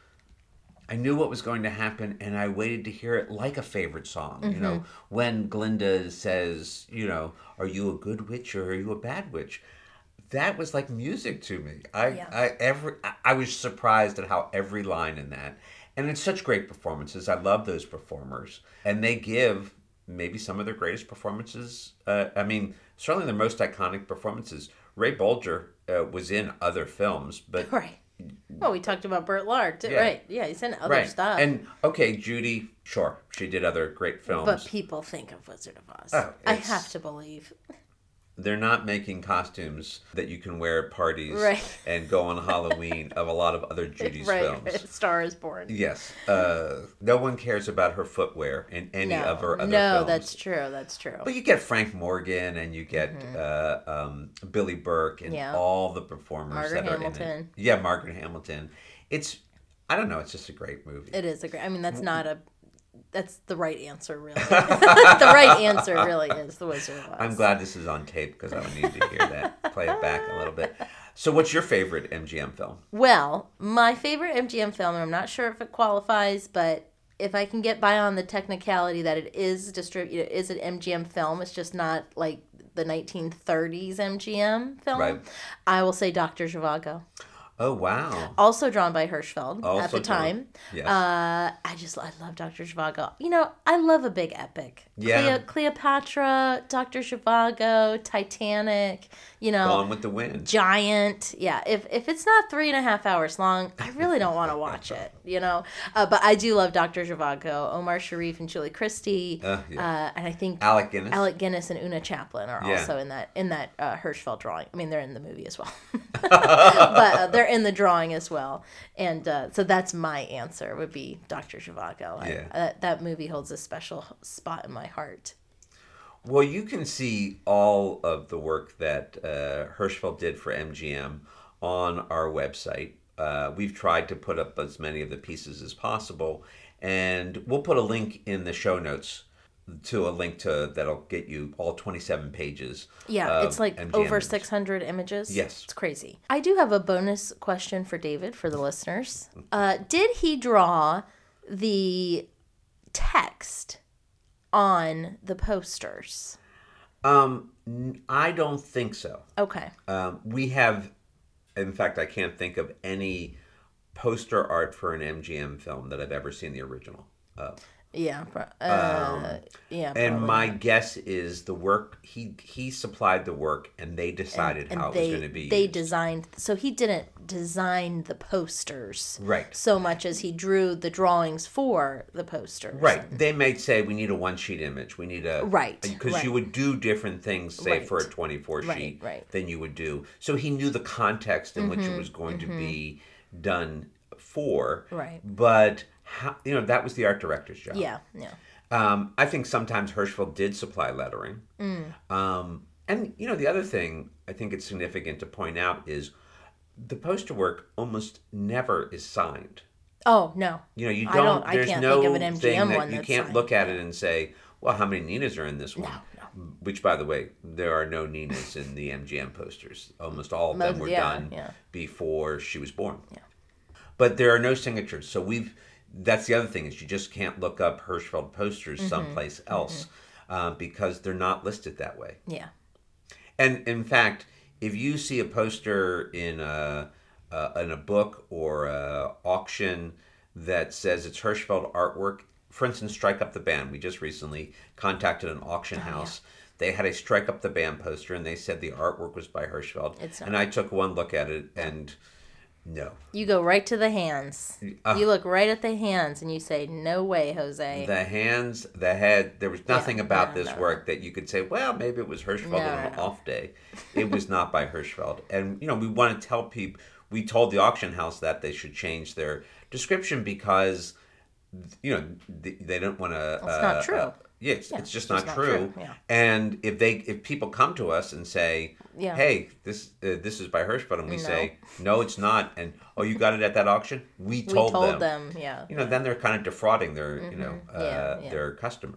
Speaker 2: I knew what was going to happen, and I waited to hear it like a favorite song. Mm-hmm. You know, when Glinda says, you know, are you a good witch or are you a bad witch? That was like music to me. I, yeah. I every I was surprised at how every line in that, and it's such great performances. I love those performers, and they give maybe some of their greatest performances. Uh, I mean, certainly their most iconic performances. Ray Bolger uh, was in other films, but
Speaker 1: right. Well, we talked about Burt Lahr, too. Yeah. Right? Yeah, he's in other right. stuff.
Speaker 2: And okay, Judy, sure, she did other great films.
Speaker 1: But people think of Wizard of Oz. Oh, I have to believe.
Speaker 2: They're not making costumes that you can wear at parties
Speaker 1: right.
Speaker 2: and go on Halloween of a lot of other Judy's
Speaker 1: right.
Speaker 2: films.
Speaker 1: Star is Born.
Speaker 2: Yes. Uh, no one cares about her footwear in any
Speaker 1: no.
Speaker 2: of her other
Speaker 1: no,
Speaker 2: films.
Speaker 1: No, that's true. That's true.
Speaker 2: But you get Frank Morgan and you get mm-hmm. uh, um, Billy Burke and yeah. all the performers
Speaker 1: Margaret
Speaker 2: that
Speaker 1: Hamilton.
Speaker 2: are in it. Yeah, Margaret Hamilton. It's, I don't know, it's just a great movie.
Speaker 1: It is a great, I mean, that's not a, that's the right answer, really. The right answer really is The Wizard of Oz.
Speaker 2: I'm glad this is on tape because I would need to hear that. Play it back a little bit. So what's your favorite M G M film?
Speaker 1: Well, my favorite M G M film, and I'm not sure if it qualifies, but if I can get by on the technicality that it is distributed, it is an M G M film, it's just not like the nineteen thirties M G M film,
Speaker 2: right.
Speaker 1: I will say Doctor Zhivago.
Speaker 2: Oh, wow.
Speaker 1: Also drawn by Hirschfeld
Speaker 2: also
Speaker 1: at the
Speaker 2: drawn.
Speaker 1: time.
Speaker 2: Yes.
Speaker 1: Uh, I just, I love Doctor Zhivago. You know, I love a big epic.
Speaker 2: Yeah.
Speaker 1: Cleo, Cleopatra, Doctor Zhivago, Titanic, you know.
Speaker 2: Gone with the Wind.
Speaker 1: Giant. Yeah. If if it's not three and a half hours long, I really don't want to watch it, you know. Uh, but I do love Doctor Zhivago. Omar Sharif and Julie Christie. Uh, yeah. uh, and I think
Speaker 2: Alec Guinness.
Speaker 1: Alec Guinness and Una Chaplin are
Speaker 2: yeah.
Speaker 1: also in that in that uh, Hirschfeld drawing. I mean, they're in the movie as well. But uh, they're in the drawing as well. And uh, so that's my answer would be Doctor Zhivago.
Speaker 2: Yeah.
Speaker 1: I, that, that movie holds a special spot in my heart.
Speaker 2: Well, you can see all of the work that uh, Hirschfeld did for M G M on our website. Uh, we've tried to put up as many of the pieces as possible, and we'll put a link in the show notes to a link to that'll get you all twenty-seven pages.
Speaker 1: Yeah, it's like
Speaker 2: M G M
Speaker 1: over
Speaker 2: images.
Speaker 1: six hundred images.
Speaker 2: Yes.
Speaker 1: It's crazy. I do have a bonus question for David, for the listeners. Uh, did he draw the text on the posters?
Speaker 2: Um, I don't think so.
Speaker 1: Okay.
Speaker 2: Um, we have, in fact, I can't think of any poster art for an M G M film that I've ever seen the original of.
Speaker 1: Yeah. Uh,
Speaker 2: um,
Speaker 1: yeah.
Speaker 2: And my
Speaker 1: not.
Speaker 2: guess is the work, he he supplied the work and they decided
Speaker 1: and, and
Speaker 2: how
Speaker 1: they,
Speaker 2: it was going to be
Speaker 1: They
Speaker 2: used.
Speaker 1: designed, so he didn't design the posters.
Speaker 2: Right.
Speaker 1: So much as he drew the drawings for the posters.
Speaker 2: Right. They may say, we need a one-sheet image. We need a...
Speaker 1: Right.
Speaker 2: Because
Speaker 1: right.
Speaker 2: you would do different things, say,
Speaker 1: right.
Speaker 2: for a twenty-four
Speaker 1: right,
Speaker 2: sheet
Speaker 1: right.
Speaker 2: than you would do. So he knew the context in mm-hmm, which it was going mm-hmm. to be done for.
Speaker 1: Right.
Speaker 2: But, how, you know, that was the art director's job.
Speaker 1: Yeah, yeah.
Speaker 2: Um, I think sometimes Hirschfeld did supply lettering.
Speaker 1: Mm.
Speaker 2: Um, and, you know, the other thing I think it's significant to point out is the poster work almost never is signed.
Speaker 1: Oh, no.
Speaker 2: You know, you don't,
Speaker 1: I don't I
Speaker 2: there's
Speaker 1: can't
Speaker 2: no
Speaker 1: think of an M G M
Speaker 2: thing that
Speaker 1: one
Speaker 2: you
Speaker 1: that's
Speaker 2: can't
Speaker 1: signed.
Speaker 2: look at
Speaker 1: yeah.
Speaker 2: it and say, well, how many Ninas are in this one?
Speaker 1: No, no.
Speaker 2: Which, by the way, there are no Ninas in the M G M posters. Almost all of
Speaker 1: Most,
Speaker 2: them were
Speaker 1: yeah,
Speaker 2: done
Speaker 1: yeah.
Speaker 2: before she was born.
Speaker 1: Yeah.
Speaker 2: But there are no signatures. So we've, that's the other thing is you just can't look up Hirschfeld posters
Speaker 1: mm-hmm.
Speaker 2: someplace else mm-hmm. uh, because they're not listed that way.
Speaker 1: Yeah.
Speaker 2: And in fact, if you see a poster in a, uh, in a book or a auction that says it's Hirschfeld artwork, for instance, Strike Up the Band. We just recently contacted an auction
Speaker 1: oh,
Speaker 2: house.
Speaker 1: Yeah.
Speaker 2: They had a Strike Up the Band poster, and they said the artwork was by Hirschfeld.
Speaker 1: It's not.
Speaker 2: And I took one look at it, and no.
Speaker 1: You go right to the hands. Uh, you look right at the hands, and you say, no way, Jose.
Speaker 2: The hands, the head, there was nothing
Speaker 1: yeah,
Speaker 2: about
Speaker 1: no,
Speaker 2: this
Speaker 1: no,
Speaker 2: work that you could say, well, maybe it was Hirschfeld
Speaker 1: no,
Speaker 2: on
Speaker 1: no,
Speaker 2: an
Speaker 1: no.
Speaker 2: off day. It was not by Hirschfeld. And, you know, we want to tell people, we told the auction house that they should change their description because, you know, they, they don't want to...
Speaker 1: It's uh, not true. Uh,
Speaker 2: yeah, it's,
Speaker 1: yeah,
Speaker 2: it's just
Speaker 1: it's
Speaker 2: not,
Speaker 1: not
Speaker 2: true.
Speaker 1: true. Yeah.
Speaker 2: And if they, if people come to us and say,
Speaker 1: yeah.
Speaker 2: hey, this uh, this is by Hirschfeld, and we
Speaker 1: no.
Speaker 2: say, no, it's not, and, oh, you got it at that auction? We told,
Speaker 1: we told
Speaker 2: them.
Speaker 1: them. Yeah.
Speaker 2: You know, then they're kind of defrauding their, mm-hmm. you know, uh,
Speaker 1: yeah, yeah.
Speaker 2: their customer.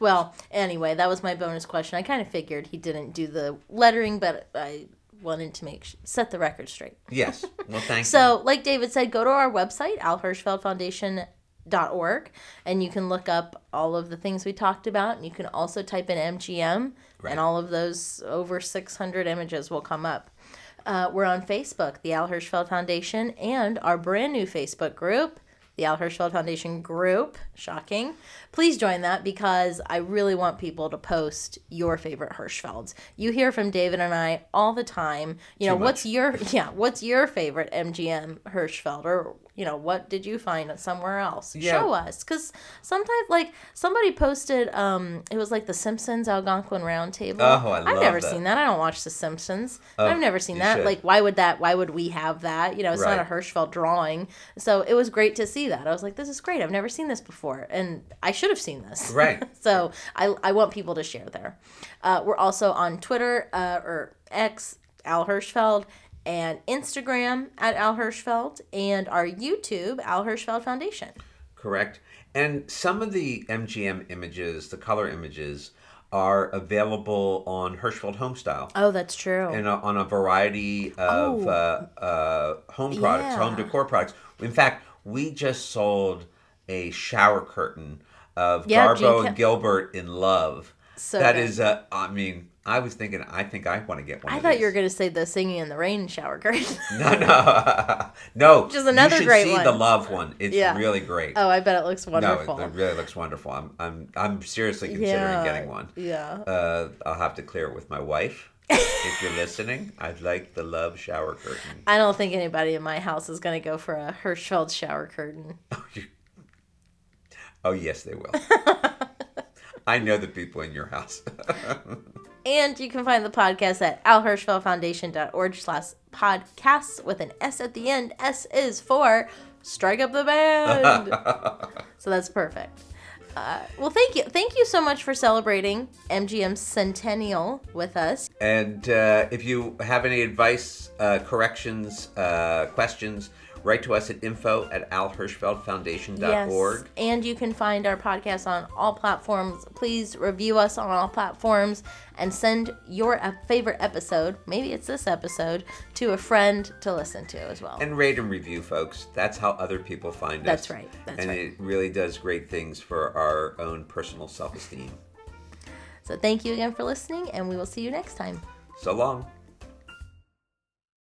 Speaker 1: Well, anyway, that was my bonus question. I kind of figured he didn't do the lettering, but I wanted to make set the record straight.
Speaker 2: Yes. Well, thank
Speaker 1: so,
Speaker 2: you.
Speaker 1: So, like David said, go to our website, al hirschfeld foundation dot org, and you can look up all of the things we talked about, and you can also type in M G M, right. and all of those over six hundred images will come up. Uh, we're on Facebook, the Al Hirschfeld Foundation, and our brand new Facebook group, the Al Hirschfeld Foundation group. Shocking. Please join that because I really want people to post your favorite Hirschfelds. You hear from David and I all the time. You know, what's your yeah, what's your favorite M G M Hirschfeld, or you know, what did you find somewhere else? Yeah. Show us, because sometimes, like somebody posted, um, it was like the Simpsons Algonquin Round Table.
Speaker 2: Oh, I love
Speaker 1: I've never
Speaker 2: that.
Speaker 1: seen that. I don't watch the Simpsons.
Speaker 2: Oh,
Speaker 1: I've never seen that.
Speaker 2: should.
Speaker 1: Like, why would that? Why would we have that? You know, it's
Speaker 2: right.
Speaker 1: not a Hirschfeld drawing. So it was great to see that. I was like, this is great. I've never seen this before, and I should have seen this.
Speaker 2: Right.
Speaker 1: So I I want people to share there. Uh, we're also on Twitter uh, or X, Al Hirschfeld, and Instagram at Al Hirschfeld, and our YouTube, Al Hirschfeld Foundation.
Speaker 2: Correct. And some of the M G M images, the color images, are available on Hirschfeld Homestyle.
Speaker 1: Oh, that's true.
Speaker 2: And uh, on a variety of
Speaker 1: oh.
Speaker 2: uh, uh, home products,
Speaker 1: yeah.
Speaker 2: home decor products. In fact, we just sold a shower curtain of
Speaker 1: yeah,
Speaker 2: Garbo
Speaker 1: G-
Speaker 2: and Gilbert in Love.
Speaker 1: So
Speaker 2: that
Speaker 1: good.
Speaker 2: is, uh, I mean, I was thinking, I think I want to get one
Speaker 1: I
Speaker 2: of
Speaker 1: thought
Speaker 2: these.
Speaker 1: you were going to say the Singing in the Rain shower curtain.
Speaker 2: No, no. No.
Speaker 1: Which is another
Speaker 2: you should
Speaker 1: great
Speaker 2: see
Speaker 1: one.
Speaker 2: the Love one. It's
Speaker 1: Yeah.
Speaker 2: really great.
Speaker 1: Oh, I bet it looks wonderful.
Speaker 2: No, it, it really looks wonderful. I'm I'm I'm seriously considering
Speaker 1: yeah.
Speaker 2: getting one.
Speaker 1: Yeah.
Speaker 2: Uh, I'll have to clear it with my wife. If you're listening, I'd like the Love shower curtain.
Speaker 1: I don't think anybody in my house is going to go for a Hirschfeld shower curtain.
Speaker 2: Oh, you... oh yes, they will. I know the people in your house.
Speaker 1: And you can find the podcast at al hirschfeld foundation dot org slash podcasts with an S at the end. S is for Strike Up the Band. So that's perfect. Uh, well, thank you. Thank you so much for celebrating M G M's centennial with us.
Speaker 2: And uh, if you have any advice, uh, corrections, uh, questions, write to us at info at al hirschfeld foundation dot org.
Speaker 1: Yes, and you can find our podcast on all platforms. Please review us on all platforms and send your favorite episode, maybe it's this episode, to a friend to listen to as well.
Speaker 2: And rate and review, folks. That's how other people find
Speaker 1: That's
Speaker 2: us.
Speaker 1: right. That's
Speaker 2: and
Speaker 1: right.
Speaker 2: it really does great things for our own personal self-esteem.
Speaker 1: So thank you again for listening, and we will see you next time.
Speaker 2: So long.